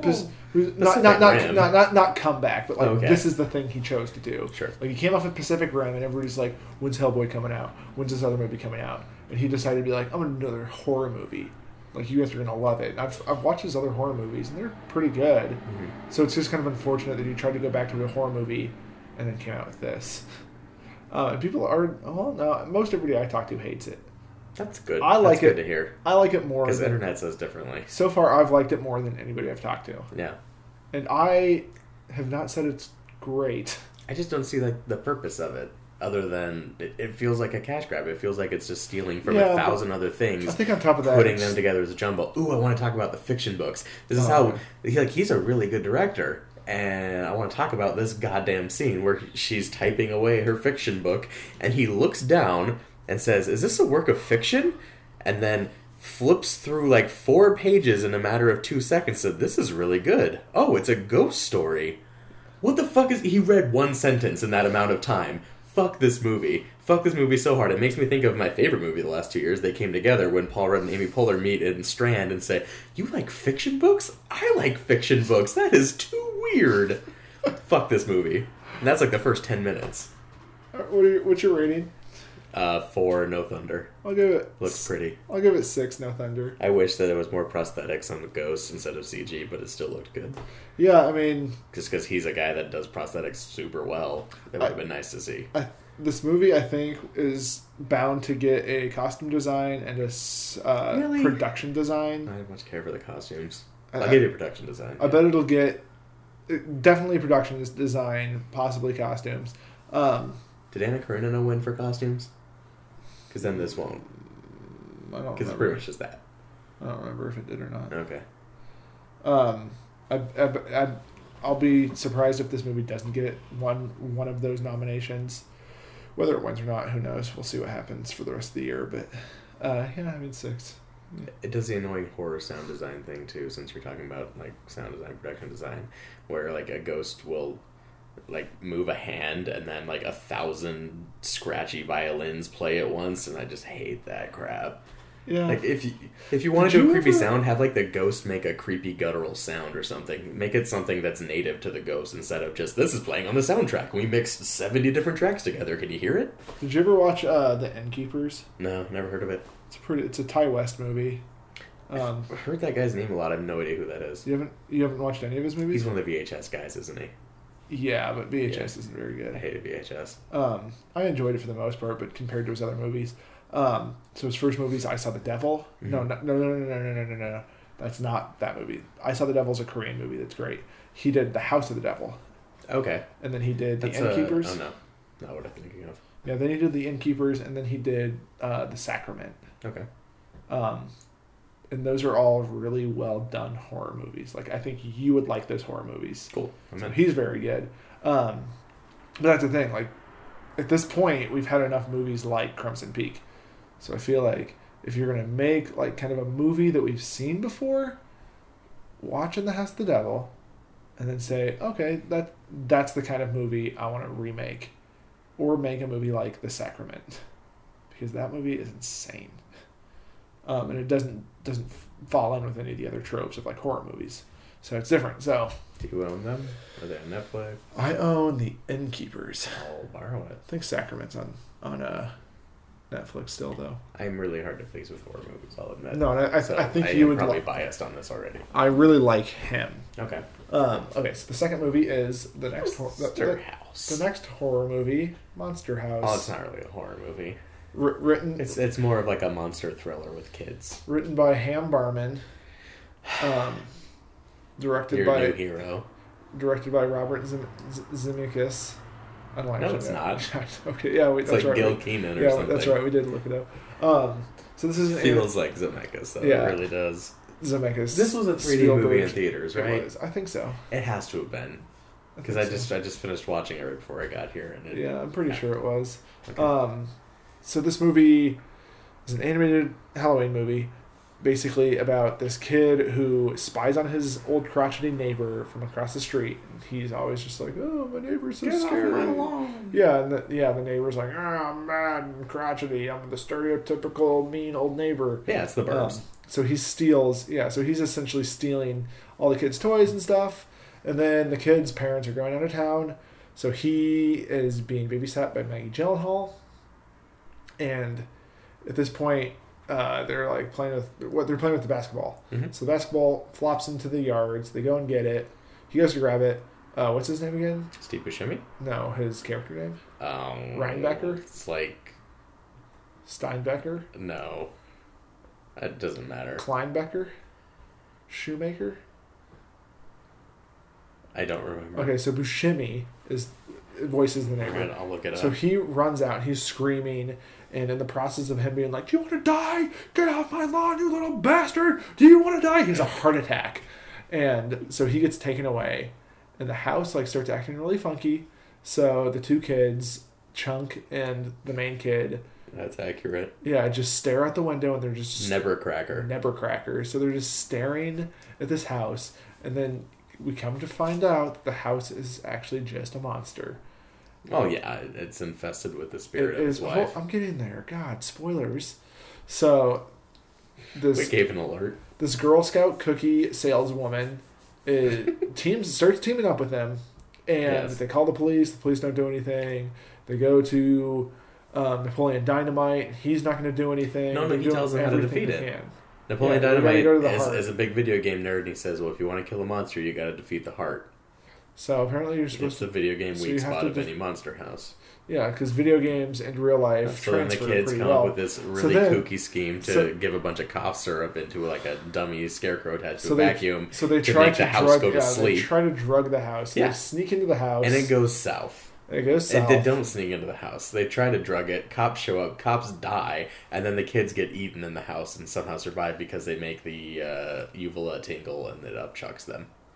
S2: not comeback, but like this is the thing he chose to do.
S1: Sure.
S2: Like he came off of Pacific Rim, and everybody's like, "When's Hellboy coming out? When's this other movie coming out?" And he decided to be like, "I'm gonna do another horror movie. Like you guys are gonna love it." And I've watched his other horror movies, and they're pretty good. Mm-hmm. So it's just kind of unfortunate that he tried to go back to a horror movie, and then came out with this. And people are most everybody I talk to hates it.
S1: That's good.
S2: I like
S1: That's good to hear.
S2: I like it more
S1: because the internet says differently.
S2: So far, I've liked it more than anybody I've talked to.
S1: Yeah,
S2: and I have not said it's great.
S1: I just don't see like the purpose of it, other than it feels like a cash grab. It feels like it's just stealing from 1,000 other things.
S2: I think on top of that,
S1: putting them together as a jumble. Ooh, I want to talk about the fiction books. This is how he's a really good director. And I want to talk about this goddamn scene where she's typing away her fiction book, and he looks down and says, "Is this a work of fiction?" And then flips through like 4 pages in a matter of 2 seconds. Said, "This is really good. Oh, it's a ghost story." What the fuck is... He read 1 sentence in that amount of time. Fuck this movie. Fuck this movie so hard. It makes me think of my favorite movie the last 2 years. They came together when Paul Rudd and Amy Poehler meet in Strand and say, "You like fiction books? I like fiction books. That is too weird." Fuck this movie. And that's like the first 10 minutes.
S2: What's your rating?
S1: 4, No Thunder.
S2: I'll give it...
S1: Looks pretty.
S2: I'll give it 6, No Thunder.
S1: I wish that it was more prosthetics on the ghosts instead of CG, but it still looked good.
S2: Yeah, I mean...
S1: Just because he's a guy that does prosthetics super well, it would have been nice to see.
S2: This movie, I think, is bound to get a costume design and a production desigin.
S1: I don't much care for the costumes. I'll give you production design.
S2: I bet it'll get... Definitely production design, possibly costumes.
S1: Did Anna Karenina win for costumes? Because then this won't.
S2: I don't remember.
S1: Because it's pretty much just that.
S2: I don't remember if it did or not.
S1: Okay.
S2: I'll be surprised if this movie doesn't get one of those nominations. Whether it wins or not, who knows? We'll see what happens for the rest of the year. But yeah, I mean 6.
S1: It does the annoying horror sound design thing too, since you're talking about like sound design, production design, where like a ghost will like move a hand and then like 1,000 scratchy violins play at once, and I just hate that crap.
S2: Yeah.
S1: Like if you want to
S2: Did
S1: do a
S2: you
S1: creepy
S2: ever-
S1: sound, have like the ghost make a creepy guttural sound or something. Make it something that's native to the ghost instead of just this is playing on the soundtrack. We mixed 70 different tracks together. Can you hear it?
S2: Did you ever watch The Innkeepers?
S1: No, never heard of it.
S2: It's a Ty West movie.
S1: I've heard that guy's name a lot. I have no idea who that is.
S2: You haven't watched any of his movies?
S1: He's one of the VHS guys, isn't he?
S2: Yeah, but VHS
S1: Yeah.
S2: isn't very good.
S1: I hated VHS.
S2: I enjoyed it for the most part, but compared to his other movies, so his first movie's I Saw the Devil. No, no. That's not that movie. I Saw the Devil's a Korean movie that's great. He did The House of the Devil,
S1: Okay.
S2: and then he did
S1: That's
S2: The Innkeepers.
S1: oh no. Not what I'm thinking of.
S2: Yeah, then he did The Innkeepers, and then he did The Sacrament.
S1: Okay.
S2: And those are all really well done horror movies. Like I think you would like those horror movies.
S1: Cool. I'm
S2: So
S1: in.
S2: he's very good. But that's the thing. Like at this point, we've had enough movies like Crimson Peak. So I feel like if you're gonna make like kind of a movie that we've seen before, watch In the House of the Devil, and then say, okay, that's the kind of movie I want to remake, or make a movie like The Sacrament, because that movie is insane, and it doesn't fall in with any of the other tropes of like horror movies. So it's different. So
S1: Do you own them? Are they on Netflix?
S2: I own The Innkeepers.
S1: I'll borrow it.
S2: I think Sacrament's on Netflix still though.
S1: I'm really hard to please with horror movies, I'll admit.
S2: No, and I
S1: So
S2: think you
S1: am
S2: would
S1: probably
S2: like.
S1: biased on this already.
S2: I really like him.
S1: Okay.
S2: Okay, so the second movie is the next
S1: Monster House.
S2: the next horror movie, Monster House.
S1: Oh, it's not really a horror movie.
S2: Written
S1: It's more of like a monster thriller with kids.
S2: written by Ham Barman. Directed
S1: Your
S2: by
S1: new hero.
S2: Robert Zemeckis. I don't
S1: No,
S2: actually
S1: it's
S2: know.
S1: not.
S2: Okay, yeah, wait,
S1: It's
S2: that's
S1: like
S2: right.
S1: Gil Keenan or
S2: Yeah,
S1: something.
S2: that's right. We did look it up. So this is
S1: Feels like Zemeckis, though.
S2: Yeah.
S1: It really does.
S2: Zemeckis.
S1: This was a 3D
S2: Spielberg.
S1: movie in theaters,
S2: It
S1: right?
S2: was. I think so.
S1: It has to have been. Because I just finished watching it right before I got here. And it,
S2: Yeah, I'm pretty sure it was.
S1: Okay.
S2: So this movie is an animated Halloween movie, basically about this kid who spies on his old crotchety neighbor from across the street. And he's always just like, "Oh, my neighbor's so scary." Yeah, and the neighbor's like, "Oh, I'm mad and crotchety. I'm the stereotypical mean old neighbor."
S1: Yeah, it's the Burbs.
S2: So he steals. Yeah, so he's essentially stealing all the kids' toys and stuff. And then the kids' parents are going out of town, so he is being babysat by Maggie Gyllenhaal. And at this point, they're like playing with the basketball.
S1: Mhm.
S2: So the basketball flops into the yards. They go and get it. He goes to grab it. What's his name again?
S1: Steve Buscemi?
S2: No, his character name. Reinbecker?
S1: It's like,
S2: Steinbecker.
S1: no. It doesn't matter.
S2: Kleinbecker. Shoemaker.
S1: I don't remember.
S2: Okay, so Buscemi voices the neighbor.
S1: Alright, I'll look it up.
S2: So he runs out, he's screaming, and in the process of him being like, "Do you want to die? Get off my lawn, you little bastard! Do you want to die?" He has a heart attack. And so he gets taken away, and the house like starts acting really funky. So the two kids, Chunk and the main kid,
S1: That's accurate.
S2: just stare out the window, and they're just
S1: Never cracker.
S2: never crackers. So they're just staring at this house, and then we come to find out that the house is actually just a monster.
S1: Oh yeah, it's infested with the spirit of his wife.
S2: I'm getting there. God, spoilers. So
S1: We gave an alert.
S2: this Girl Scout cookie saleswoman starts teaming up with them, and
S1: Yes.
S2: they call the police. The police don't do anything. They go to Napoleon Dynamite. He's not going to do anything.
S1: No,
S2: They
S1: he
S2: do
S1: tells them how to
S2: everything
S1: defeat
S2: they
S1: it.
S2: can.
S1: Napoleon
S2: Yeah, we gotta
S1: Dynamite
S2: go to the heart.
S1: is a big video game nerd, and he says, well, if you want to kill a monster, you gotta defeat the heart.
S2: So apparently you're
S1: It's
S2: supposed
S1: the video game
S2: so
S1: weak
S2: you have
S1: spot
S2: to
S1: of
S2: def-
S1: any monster house.
S2: Yeah, because video games and real life
S1: So then the
S2: transfer
S1: kids
S2: pretty
S1: come
S2: well.
S1: up with this really
S2: then-
S1: kooky scheme to
S2: so-
S1: give a bunch of cough syrup into like a dummy scarecrow attached to
S2: So
S1: a
S2: they-
S1: vacuum
S2: So they
S1: to
S2: try
S1: make
S2: to
S1: the house
S2: drug,
S1: go to
S2: They
S1: sleep.
S2: try to drug the house.
S1: Yeah.
S2: They sneak into the house,
S1: And it goes south.
S2: It goes south.
S1: And they don't sneak into the house. They try to drug it. Cops show up. Cops die. And then the kids get eaten in the house and somehow survive because they make the uvula tingle and it upchucks them.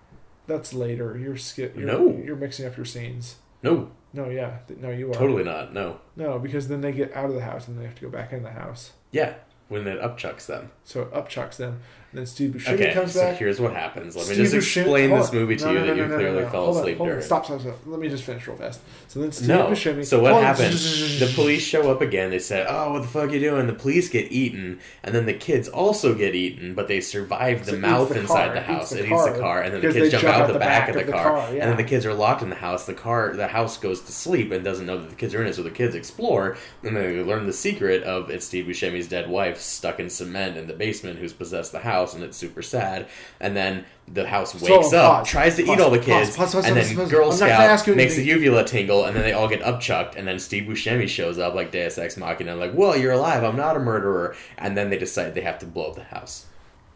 S2: That's later.
S1: No.
S2: You're mixing up your scenes.
S1: No,
S2: No, yeah. No, you are.
S1: totally not. No.
S2: No, because then they get out of the house and they have to go back in the house.
S1: Yeah, when it upchucks them.
S2: So it upchucks them. And then Steve Buscemi
S1: Okay,
S2: comes
S1: so
S2: back.
S1: here's what happens. Let me
S2: Steve
S1: just
S2: Buscemi-
S1: explain
S2: hold
S1: this
S2: on.
S1: movie to
S2: No,
S1: you
S2: no,
S1: that
S2: no,
S1: you
S2: no,
S1: clearly
S2: no.
S1: fell
S2: Hold on,
S1: asleep
S2: hold on.
S1: during.
S2: Stop. Let me just finish real fast. So then Steve
S1: No.
S2: Buscemi...
S1: So what
S2: Hold on.
S1: happens? The police show up again. They say, "Oh, what the fuck are you doing?" The police get eaten, and then the kids also get eaten, but they survive the
S2: So it
S1: mouth
S2: eats the
S1: inside
S2: car,
S1: the house.
S2: eats the
S1: It eats the
S2: car,
S1: car, and then the
S2: because
S1: kids
S2: they
S1: jump out the back of the car,
S2: yeah.
S1: and then the kids are locked in the house. The house goes to sleep and doesn't know that the kids are in it. So the kids explore, and then they learn the secret of it's Steve Buscemi's dead wife stuck in cement in the basement, who's possessed the house, and it's super sad. And then the house wakes up, tries to eat all the kids, and then Girl Scout makes the uvula tingle, and then they all get upchucked, and then Steve Buscemi shows up like Deus Ex Machina, like, "Well, you're alive, I'm not a murderer," and then they decide they have to blow up the house.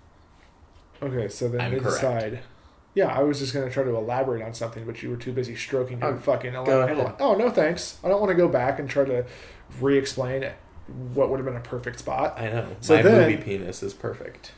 S2: Okay, so then
S1: I'm
S2: they
S1: correct.
S2: decide... Yeah, I was just going to try to elaborate on something, but you were too busy stroking your
S1: Oh,
S2: fucking...
S1: go ahead.
S2: Oh, no thanks. I don't want to go back and try to re-explain what would have been a perfect spot.
S1: I know.
S2: So
S1: My
S2: then-
S1: movie penis is perfect.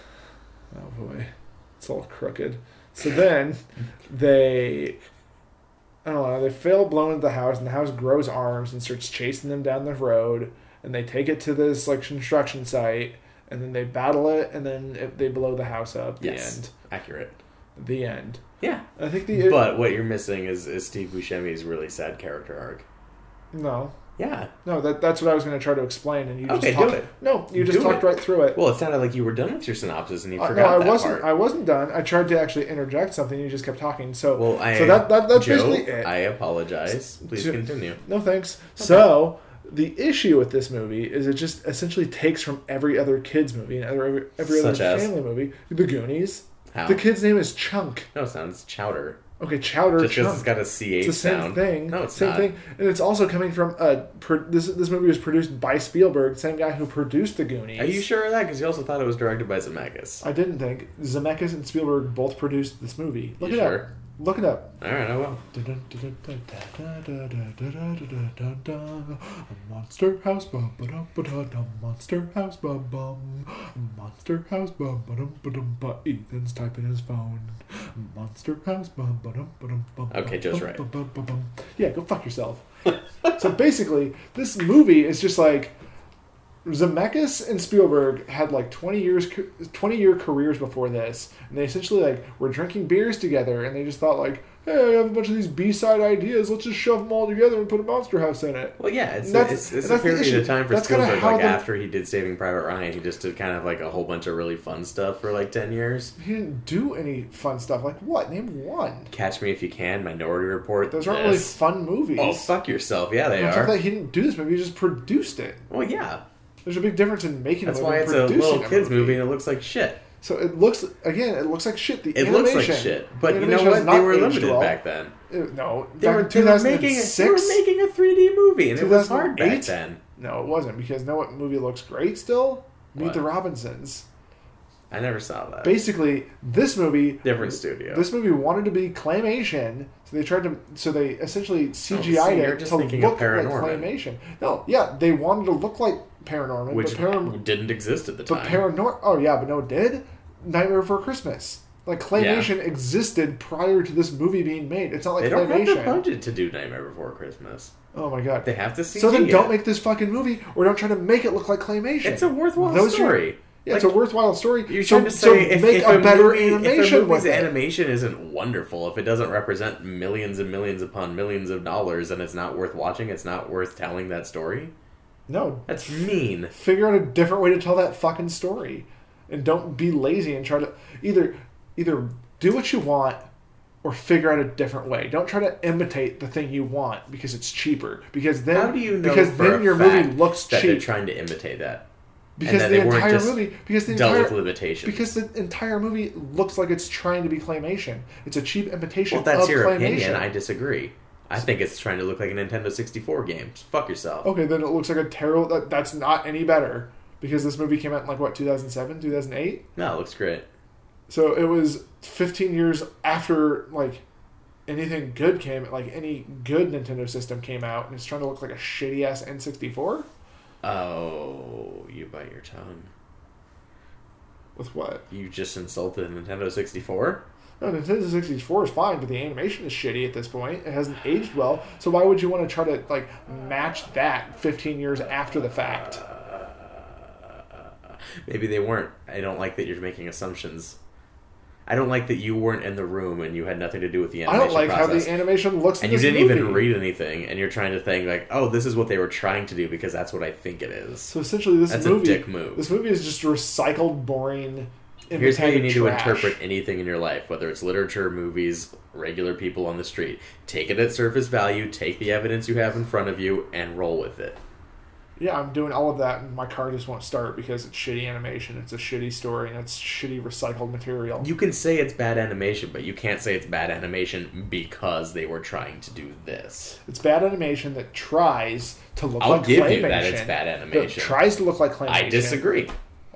S2: Oh boy, it's all crooked. So then they, I don't know, they fail blowing into the house, and the house grows arms and starts chasing them down the road, and they take it to this like construction site, and then they battle it, and then they blow the house up. The
S1: Yes.
S2: end.
S1: Accurate.
S2: The end.
S1: Yeah.
S2: I think the
S1: But what you're missing is Steve Buscemi's really sad character arc.
S2: no.
S1: Yeah.
S2: No, that's what I was going to try to explain, and you just
S1: Okay,
S2: talked,
S1: do it.
S2: No, you just
S1: Do
S2: talked
S1: it.
S2: right through it.
S1: Well, it sounded like you were done with your synopsis and you
S2: No,
S1: forgot
S2: I
S1: that
S2: wasn't.
S1: part.
S2: I wasn't done. I tried to actually interject something. You just kept talking. So,
S1: Well,
S2: that's
S1: Joe,
S2: basically it.
S1: I apologize. Please
S2: So-
S1: continue.
S2: No thanks. So the issue with this movie is it just essentially takes from every other kids movie and every
S1: Such
S2: other
S1: as?
S2: family movie. The Goonies.
S1: How?
S2: The kid's name is Chunk.
S1: No, it sounds chowder.
S2: Okay, Chowder.
S1: Just because
S2: Chunk.
S1: it's got a CH
S2: It's the same
S1: sound.
S2: thing.
S1: No, it's
S2: same
S1: not.
S2: thing, and it's also coming from this movie was produced by Spielberg, same guy who produced the Goonies.
S1: Are you sure of that? Because you also thought it was directed by Zemeckis.
S2: I didn't think Zemeckis and Spielberg both produced this movie. Look
S1: You
S2: it
S1: sure?
S2: up. Look it up.
S1: All right, I will.
S2: Monster House, bum ba-dum ba-dum, Monster House, bum bum, Monster House, bum ba-dum ba-dum ba. Ethan's typing his phone. Monster House, bum ba-dum ba-dum bum.
S1: Okay, Joe's right.
S2: Yeah, go fuck yourself. So basically, this movie is just like Zemeckis and Spielberg had like 20-year careers before this, and they essentially like were drinking beers together, and they just thought like, hey, I have a bunch of these B-side ideas, let's just shove them all together and put a Monster House in it.
S1: Well, yeah, it's
S2: And that's
S1: a
S2: the
S1: period
S2: issue.
S1: of time for
S2: That's kinda
S1: Spielberg.
S2: how
S1: Like
S2: the-
S1: after he did Saving Private Ryan, he just did kind of like a whole bunch of really fun stuff for like 10 years.
S2: He didn't do any fun stuff. Like what? Name one.
S1: Catch Me If You Can, Minority Report.
S2: Those aren't really
S1: this.
S2: fun movies.
S1: Oh, fuck yourself. Yeah, they
S2: On top of
S1: are.
S2: that, he didn't do this movie, he just produced it.
S1: Well, yeah.
S2: There's a big difference in making
S1: That's
S2: a
S1: why
S2: movie
S1: it's
S2: and
S1: a
S2: producing
S1: little kids movie and it looks like shit.
S2: So it looks like shit. The
S1: It
S2: animation,
S1: looks like shit. But
S2: the
S1: you know
S2: animation has
S1: what? They
S2: not
S1: were
S2: aged
S1: limited
S2: well.
S1: back then.
S2: No,
S1: They
S2: back
S1: were,
S2: in 2006.
S1: they were making a 3D movie and it was hard
S2: 2008?
S1: back then.
S2: No, it wasn't, because know what movie looks great still? Meet
S1: What?
S2: the Robinsons.
S1: I never saw that.
S2: Basically, this movie
S1: Different studio.
S2: This movie wanted to be claymation, so they essentially CGI'd
S1: see, you're
S2: it
S1: just
S2: to
S1: thinking of
S2: look like
S1: Paranorman.
S2: claymation. No, yeah, they wanted to look like Paranorman,
S1: which
S2: but
S1: didn't exist at the time.
S2: Oh yeah, but no, it did. Nightmare Before Christmas. Like claymation existed prior to this movie being made. It's not like
S1: they don't
S2: claymation.
S1: have the budget to do Nightmare Before Christmas.
S2: Oh my god.
S1: They have to CG
S2: So then don't
S1: it.
S2: make this fucking movie, or don't try to make it look like claymation.
S1: It's a worthwhile
S2: Those are-
S1: story.
S2: Yeah, it's a worthwhile story.
S1: You're
S2: so,
S1: trying to say if,
S2: make
S1: if
S2: a better
S1: movie,
S2: animation
S1: if a
S2: with
S1: movie's
S2: it.
S1: animation isn't wonderful, if it doesn't represent millions and millions upon millions of dollars, then it's not worth watching. It's not worth telling that story.
S2: No,
S1: That's mean.
S2: figure out a different way to tell that fucking story, and don't be lazy and try to either do what you want or figure out a different way. Don't try to imitate the thing you want because it's cheaper. Because then
S1: How do you know
S2: because
S1: for
S2: then
S1: a
S2: your
S1: fact
S2: movie looks
S1: that they're
S2: cheap.
S1: trying to imitate that?
S2: Because
S1: that
S2: the
S1: they weren't
S2: entire
S1: just
S2: movie because the
S1: dealt
S2: entire
S1: with limitations.
S2: because the entire movie looks like it's trying to be claymation. It's a cheap imitation
S1: Well, that's
S2: of
S1: your
S2: claymation.
S1: opinion. I disagree. I think it's trying to look like a Nintendo 64 game. So fuck yourself.
S2: Okay, then it looks like a terrible. That's not any better because this movie came out in like what 2007, 2008.
S1: No, it looks great.
S2: So it was 15 years after like anything good came, like any good Nintendo system came out, and it's trying to look like a shitty ass N64.
S1: Oh, you bite your tongue.
S2: With what?
S1: You just insulted Nintendo 64?
S2: No, Nintendo 64 is fine, but the animation is shitty at this point. It hasn't aged well. So why would you want to try to like match that 15 years after the fact?
S1: Maybe they weren't. I don't like that you're making assumptions. I don't like that you weren't in the room and you had nothing to do with the
S2: I
S1: animation
S2: don't like
S1: process.
S2: how the animation looks
S1: And
S2: in
S1: you
S2: this
S1: didn't
S2: movie.
S1: even read anything, and you're trying to think like, oh, this is what they were trying to do because that's what I think it is.
S2: So essentially,
S1: That's a dick move.
S2: This movie is just recycled, boring.
S1: Here's how you need
S2: trash.
S1: to interpret anything in your life, whether it's literature, movies, regular people on the street. Take it at surface value, take the evidence you have in front of you, and roll with it.
S2: Yeah, I'm doing all of that, and my car just won't start because it's shitty animation, it's a shitty story, and it's shitty recycled material.
S1: You can say it's bad animation, but you can't say it's bad animation because they were trying to do this.
S2: It's bad animation that tries to look
S1: I'll
S2: like
S1: give
S2: claymation.
S1: you that it's bad animation.
S2: That tries to look like claymation.
S1: I disagree.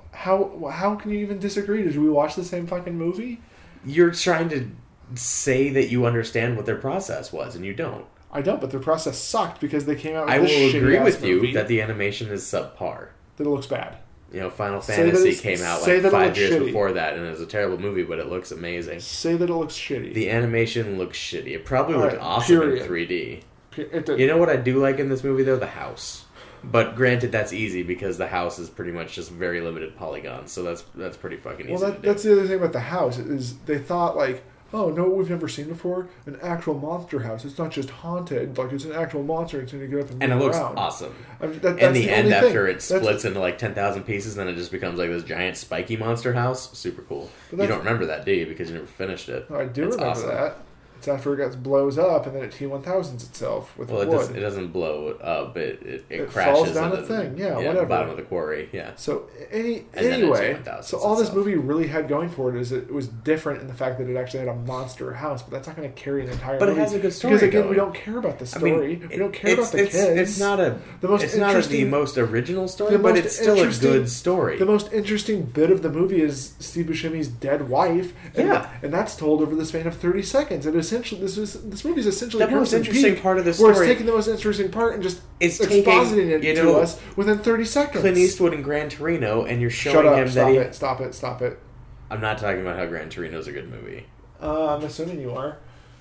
S2: How can you even disagree? Did we watch the same fucking movie?
S1: You're trying to say that you understand what their process was, and you don't.
S2: I don't, but their process sucked because they came out with
S1: I
S2: this
S1: will agree
S2: shitty-ass
S1: with you
S2: movie
S1: that the animation is subpar.
S2: that it looks bad.
S1: You know, Final
S2: Say that
S1: Fantasy
S2: it's-
S1: came out
S2: say
S1: like
S2: that it
S1: 5
S2: looks
S1: years
S2: shitty.
S1: before that, and it was a terrible movie, but it looks amazing.
S2: Say that it looks shitty.
S1: The animation looks shitty. It probably
S2: All
S1: looked
S2: right,
S1: awesome
S2: period.
S1: in 3D.
S2: It did-
S1: You know what I do like in this movie, though? The house. But granted, that's easy because the house is pretty much just very limited polygons, so that's pretty fucking easy
S2: well,
S1: to do.
S2: that's the other thing about the house is they thought like, oh, no, what we've never seen before? An actual monster house. It's not just haunted. Like, it's an actual monster. It's going to get up and
S1: And it
S2: move
S1: looks
S2: around.
S1: awesome.
S2: I mean,
S1: In
S2: that's
S1: the end,
S2: only
S1: after
S2: thing.
S1: it splits into like 10,000 pieces, then it just becomes like this giant spiky monster house. Super cool.
S2: But
S1: You
S2: that's-
S1: don't remember that, do you? Because you never finished it.
S2: I do
S1: It's
S2: remember
S1: awesome.
S2: that. It's after it blows up and then it T-1000s itself with
S1: Well,
S2: wood.
S1: it doesn't blow up. It
S2: It
S1: crashes
S2: falls down
S1: into
S2: a thing. Yeah,
S1: the
S2: whatever.
S1: bottom of the quarry. Yeah.
S2: So
S1: And then
S2: anyway,
S1: it's 1000s
S2: so all this
S1: itself.
S2: movie really had going for it is it was different in the fact that it actually had a monster house, but that's not going to carry an entire
S1: But it
S2: movie.
S1: has a good story
S2: Because again, we
S1: going.
S2: don't care about the
S1: I
S2: story.
S1: mean,
S2: we don't care about the kids.
S1: It's not
S2: The most
S1: it's not the
S2: interesting-
S1: most original story,
S2: the
S1: but
S2: most
S1: it's still a
S2: interesting-
S1: good story.
S2: The most interesting bit of the movie is Steve Buscemi's dead wife, and,
S1: Yeah.
S2: and that's told over the span of 30 seconds. And essentially, this movie is essentially
S1: The most
S2: Crimson
S1: interesting
S2: Peak,
S1: part of the
S2: where
S1: story-
S2: it's taking the most interesting part and just
S1: It's
S2: expositing
S1: taking,
S2: it
S1: you
S2: to
S1: know,
S2: us within 30 seconds.
S1: Clint Eastwood in Gran Torino, and you're showing
S2: Shut up!
S1: him
S2: Stop
S1: that he.
S2: it! Stop it! Stop it!
S1: I'm not talking about how Gran Torino's a good movie.
S2: I'm assuming you are.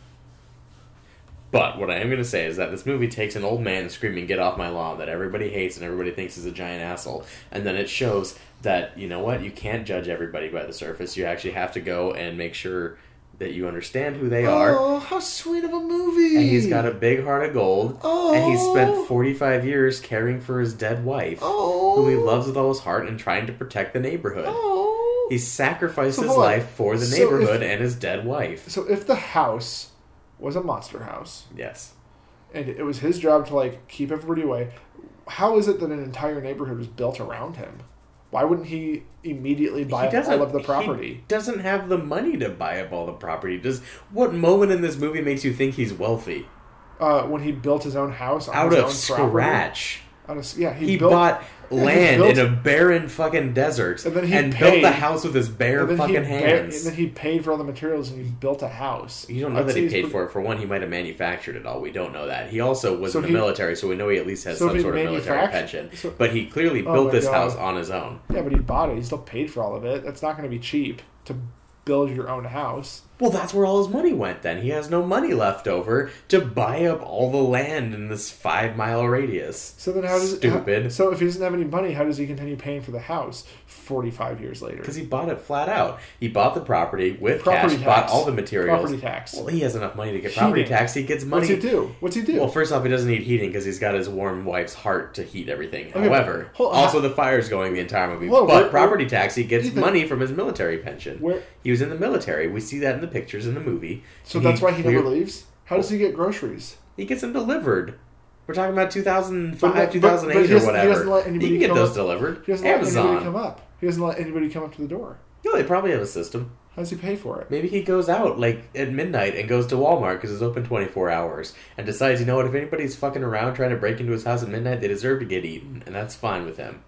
S1: But what I am going to say is that this movie takes an old man screaming, "Get off my lawn!" that everybody hates and everybody thinks is a giant asshole, and then it shows that, you know what, you can't judge everybody by the surface. You actually have to go and make sure that you understand who they are.
S2: Oh, how sweet of a movie!
S1: And he's got a big heart of gold, and he's
S2: Oh.
S1: spent 45 years caring for his dead wife, who he loves with all his heart and trying to protect the neighborhood.
S2: Oh.
S1: He sacrificed
S2: So
S1: his
S2: hold on.
S1: life for the
S2: So
S1: neighborhood
S2: if-
S1: and his dead wife.
S2: So if the house was a monster house,
S1: Yes.
S2: and it was his job to like keep everybody away, how is it that an entire neighborhood was built around him? Why wouldn't he immediately buy up all of the property?
S1: He doesn't have the money to buy up all the property. What moment in this movie makes you think he's wealthy?
S2: When he built his own house on
S1: Out
S2: his
S1: of
S2: own property.
S1: scratch.
S2: Yeah,
S1: He
S2: built,
S1: bought land
S2: built-
S1: in a barren fucking desert
S2: And
S1: and,
S2: then he
S1: built
S2: paid-
S1: the house with his bare
S2: and then
S1: fucking
S2: and
S1: hands.
S2: then he paid for all the materials and he built a house.
S1: You don't know
S2: I'd
S1: that
S2: say
S1: he
S2: he's
S1: paid
S2: pretty-
S1: for it. For one, he might have manufactured it all. We don't know that. He also was
S2: So
S1: in the
S2: he-
S1: military, so we know he at least has
S2: so if
S1: some
S2: he
S1: sort of military
S2: manufactured-
S1: pension.
S2: so-
S1: But he clearly
S2: Oh
S1: built
S2: my
S1: this
S2: God.
S1: house on his own.
S2: Yeah, but he bought it. He still paid for all of it. That's not going to be cheap to build your own house.
S1: Well, that's where all his money went then. He has no money left over to buy up all the land in this 5-mile radius.
S2: So then how does
S1: Stupid.
S2: so if he doesn't have any money, how does he continue paying for the house 45 years later?
S1: Because he bought it flat out. He bought the property with
S2: Property
S1: cash,
S2: tax.
S1: bought all the materials.
S2: Property tax.
S1: Well, he has enough money to get property
S2: Heating.
S1: tax. He gets money.
S2: What's he do?
S1: Well, first off, he doesn't need heating because he's got his warm wife's heart to heat everything.
S2: Okay,
S1: However,
S2: but hold-
S1: also the fire's going the entire movie.
S2: Hold on,
S1: but
S2: where-
S1: property tax, he gets
S2: Ethan-
S1: money from his military pension.
S2: Where-
S1: He was in the military. We see that in the pictures in the movie.
S2: so
S1: And
S2: that's why he
S1: clear-
S2: never leaves? How does he get groceries?
S1: He gets them delivered. We're talking about 2005,
S2: But
S1: 2008,
S2: he
S1: or
S2: doesn't-
S1: whatever.
S2: he doesn't let anybody
S1: You can get
S2: come
S1: those
S2: up-
S1: delivered.
S2: He doesn't let anybody
S1: Amazon.
S2: come up. He doesn't let anybody come up to the door.
S1: Yeah, they probably have a system.
S2: How does he pay for it?
S1: Maybe he goes out like at midnight and goes to Walmart because it's open 24 hours and decides, you know what, if anybody's fucking around trying to break into his house at midnight, they deserve to get eaten, and that's fine with him.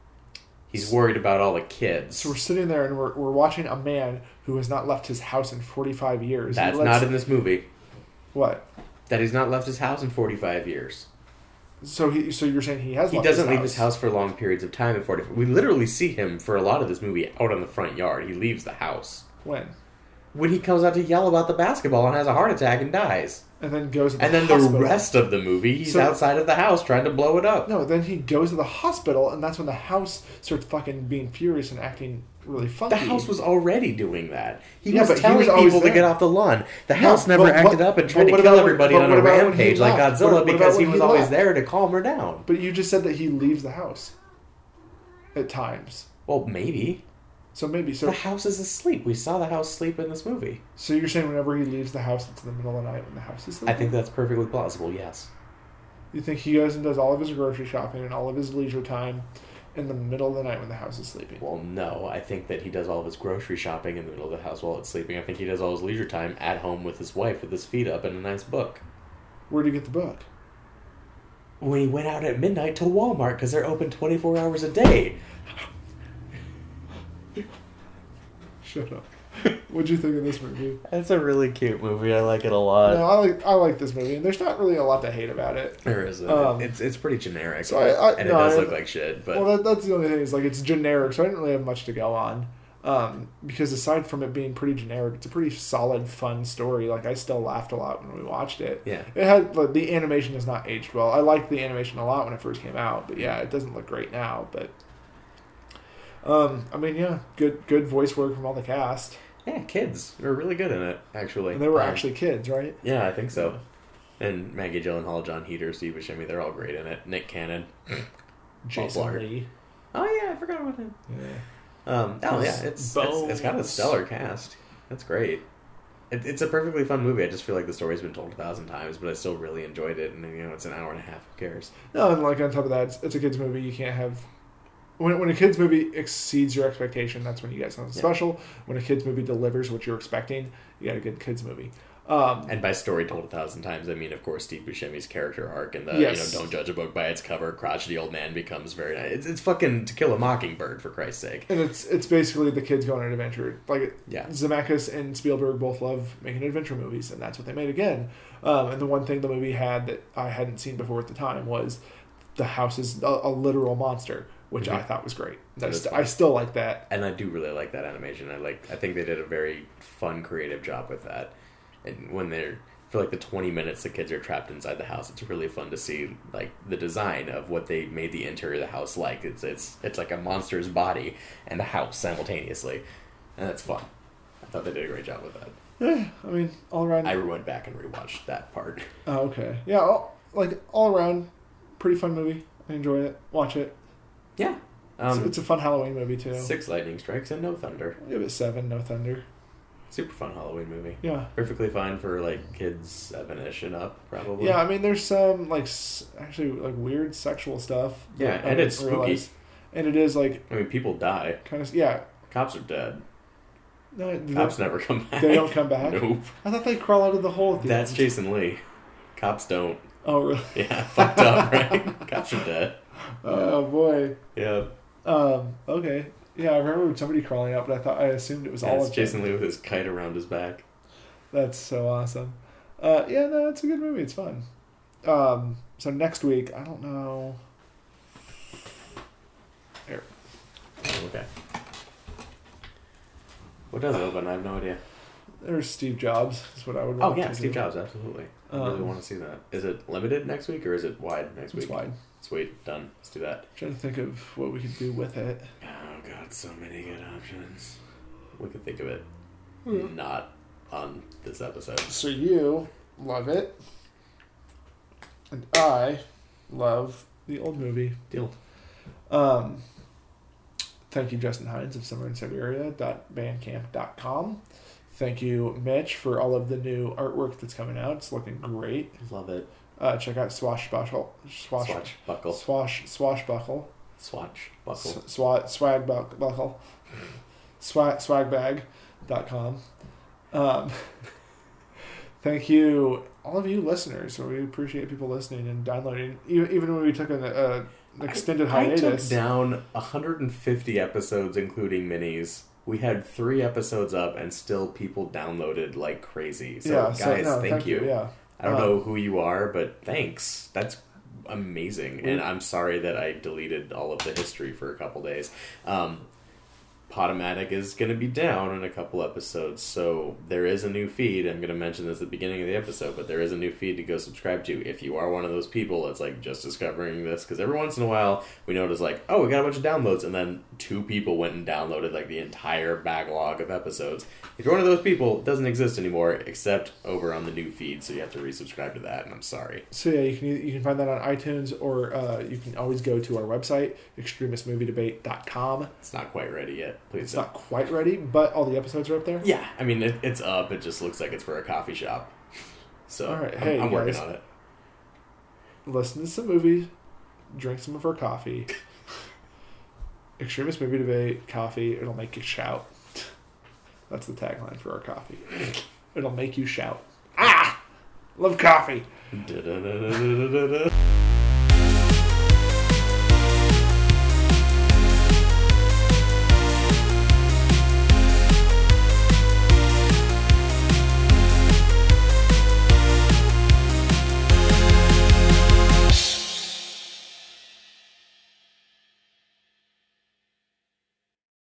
S1: He's worried about all the kids.
S2: So we're sitting there and we're watching a man who has not left his house in 45 years. He
S1: That's
S2: lets-
S1: not in this movie.
S2: What?
S1: That he's not left his house in 45 years.
S2: So you're saying he has
S1: He
S2: left
S1: doesn't leave his house for long periods of time in 45. We literally see him for a lot of this movie out on the front yard. He leaves the house.
S2: When?
S1: when he comes out to yell about the basketball and has a heart attack and dies.
S2: And then goes to the
S1: And then
S2: hospital.
S1: the rest of the movie, he's outside of the house trying to blow it up.
S2: No, then he goes to the hospital, and that's when the house starts fucking being furious and acting really funky.
S1: The house was already doing that. He
S2: Yeah,
S1: was
S2: but he
S1: telling
S2: was always
S1: people to
S2: there.
S1: get off the lawn. The
S2: Yeah,
S1: house never
S2: but
S1: acted
S2: what-
S1: up and tried
S2: but
S1: to
S2: what
S1: kill
S2: about when-
S1: everybody
S2: but
S1: on
S2: what
S1: a
S2: about when he
S1: rampage like
S2: left?
S1: Godzilla
S2: What about
S1: because he
S2: when
S1: was
S2: he
S1: always
S2: left?
S1: there to calm her down.
S2: But you just said that he leaves the house at times.
S1: Well, maybe.
S2: So maybe
S1: The house is asleep. We saw the house sleep in this movie.
S2: So you're saying whenever he leaves the house, it's in the middle of the night when the house is sleeping?
S1: I think that's perfectly plausible, yes.
S2: You think he goes and does all of his grocery shopping and all of his leisure time in the middle of the night when the house is sleeping?
S1: Well, no. I think that he does all of his grocery shopping in the middle of the house while it's sleeping. I think he does all his leisure time at home with his wife with his feet up and a nice book.
S2: Where'd he get the book?
S1: When he went out at midnight to Walmart because they're open 24 hours a day.
S2: Shut up. What'd you think of this movie?
S1: That's a really cute movie. I like it a lot.
S2: No, I like this movie, and there's not really a lot to hate about it.
S1: There isn't.
S2: Um,
S1: It's pretty generic.
S2: so
S1: and it does look like shit. But
S2: Well, that's the only thing is like it's generic, so I didn't really have much to go on. Because aside from it being pretty generic, it's a pretty solid, fun story. Like I still laughed a lot when we watched it.
S1: yeah.
S2: It had like, the animation has not aged well. I liked the animation a lot when it first came out, but yeah, it doesn't look great now. But I mean, yeah, good voice work from all the cast,
S1: Yeah, kids were really good in it, actually.
S2: and they were actually kids, right?
S1: Yeah, I think so. And Maggie Gyllenhaal, John Heder, Steve Buscemi, they're all great in it. Nick Cannon.
S2: Jason
S1: Blart.
S2: Lee.
S1: Oh, yeah, I forgot about him.
S2: Yeah.
S1: It's got a stellar cast. That's great. It's a perfectly fun movie. I just feel like the story's been told 1,000 times, but I still really enjoyed it. And, it's an hour and a half. Who cares?
S2: No, and like on top of that, it's a kids movie. You can't have when a kids movie exceeds your expectation. That's when you get something special. When a kids movie delivers what you're expecting, you got a good kids movie.
S1: And by story told 1,000 times, I mean, of course, Steve Buscemi's character arc and the,
S2: Yes.
S1: don't judge a book by its cover, crotchety old man becomes very nice. It's fucking To Kill a Mockingbird, for Christ's sake.
S2: And it's basically the kids going on an adventure. Like
S1: Yeah.
S2: Zemeckis and Spielberg both love making adventure movies, and that's what they made again. And the one thing the movie had that I hadn't seen before at the time was the house is a literal monster, which I thought was great. I still like that.
S1: And I do really like that animation. I think they did a very fun, creative job with that. And when they're for like the 20 minutes the kids are trapped inside the house, it's really fun to see like the design of what they made the interior of the house like. It's like a monster's body and a house simultaneously, and that's fun. I thought they did a great job with that.
S2: Yeah, I mean, all around.
S1: I went back and rewatched that part.
S2: Oh, okay. Yeah, all around, pretty fun movie. I enjoy it. Watch it.
S1: Yeah.
S2: It's a fun Halloween movie too.
S1: 6 lightning strikes and no thunder.
S2: Give it 7. No thunder.
S1: Super fun Halloween movie.
S2: Yeah.
S1: Perfectly fine for like kids 7-ish and up, probably.
S2: Yeah, I mean, there's some like actually like weird sexual stuff.
S1: Yeah,
S2: that I
S1: and it's
S2: didn't realize.
S1: spooky.
S2: And it is like
S1: I mean, people die.
S2: kind of yeah.
S1: Cops are dead.
S2: No,
S1: Cops never come back.
S2: They don't come back.
S1: Nope.
S2: I thought they crawl out of the hole. At the
S1: That's
S2: end.
S1: Jason Lee. Cops don't.
S2: Oh really?
S1: Yeah, fucked up, right? Cops are dead.
S2: Oh boy.
S1: Yeah.
S2: Okay. Yeah, I remember somebody crawling out, but I assumed it was all
S1: It's
S2: of
S1: Jason
S2: them.
S1: Lee with his kite around his back.
S2: That's so awesome. Yeah, no, it's a good movie. It's fun. So next week, I don't know. Here.
S1: Okay. What does it open? I have no idea.
S2: There's Steve Jobs. Is what I would.
S1: Oh
S2: want
S1: yeah,
S2: to
S1: Steve
S2: do.
S1: Jobs, absolutely. I really want to see that. Is it limited next week or is it wide next week?
S2: It's wide.
S1: Sweet, done. Let's do that.
S2: Trying to think of what we could do with it.
S1: Oh god, so many good options. We could think of it.
S2: Hmm.
S1: Not on this episode.
S2: So you love it, and I love the old movie.
S1: Deal.
S2: Thank you, Justin Hines of summerinsiberia.bandcamp.com. Thank you, Mitch, for all of the new artwork that's coming out. It's looking great.
S1: Love it.
S2: Check out Swashbuckle.
S1: Swashbuckle.
S2: Swashbuckle.
S1: Swatchbuckle.
S2: Swagbuckle. Swagbag.com. Thank you, all of you listeners. We appreciate people listening and downloading. Even when we took an extended hiatus.
S1: I took down 150 episodes, including minis. We had 3 episodes up, and still people downloaded like crazy. So, guys, thank you.
S2: Yeah.
S1: I don't know who you are, but thanks. That's amazing. And I'm sorry that I deleted all of the history for a couple days. Podomatic is going to be down in a couple episodes, so there is a new feed. I'm going to mention this at the beginning of the episode, but there is a new feed to go subscribe to if you are one of those people that's like just discovering this, because every once in a while we notice like, oh, we got a bunch of downloads, and then 2 people went and downloaded like the entire backlog of episodes. If you're one of those people, it doesn't exist anymore except over on the new feed, so you have to resubscribe to that, and I'm sorry.
S2: So yeah, you can find that on iTunes, or you can always go to our website, extremistmoviedebate.com.
S1: It's not quite ready yet. Please
S2: It's
S1: don't.
S2: not quite ready, but all the episodes are up there.
S1: Yeah, I mean, it's up. It just looks like it's for a coffee shop. So
S2: All right,
S1: I'm,
S2: hey,
S1: I'm working
S2: guys.
S1: on it.
S2: Listen to some movies, drink some of our coffee. Extremist Movie Debate, coffee, it'll make you shout. That's the tagline for our coffee. It'll make you shout. Ah! Love coffee!
S1: Da-da-da-da-da-da-da.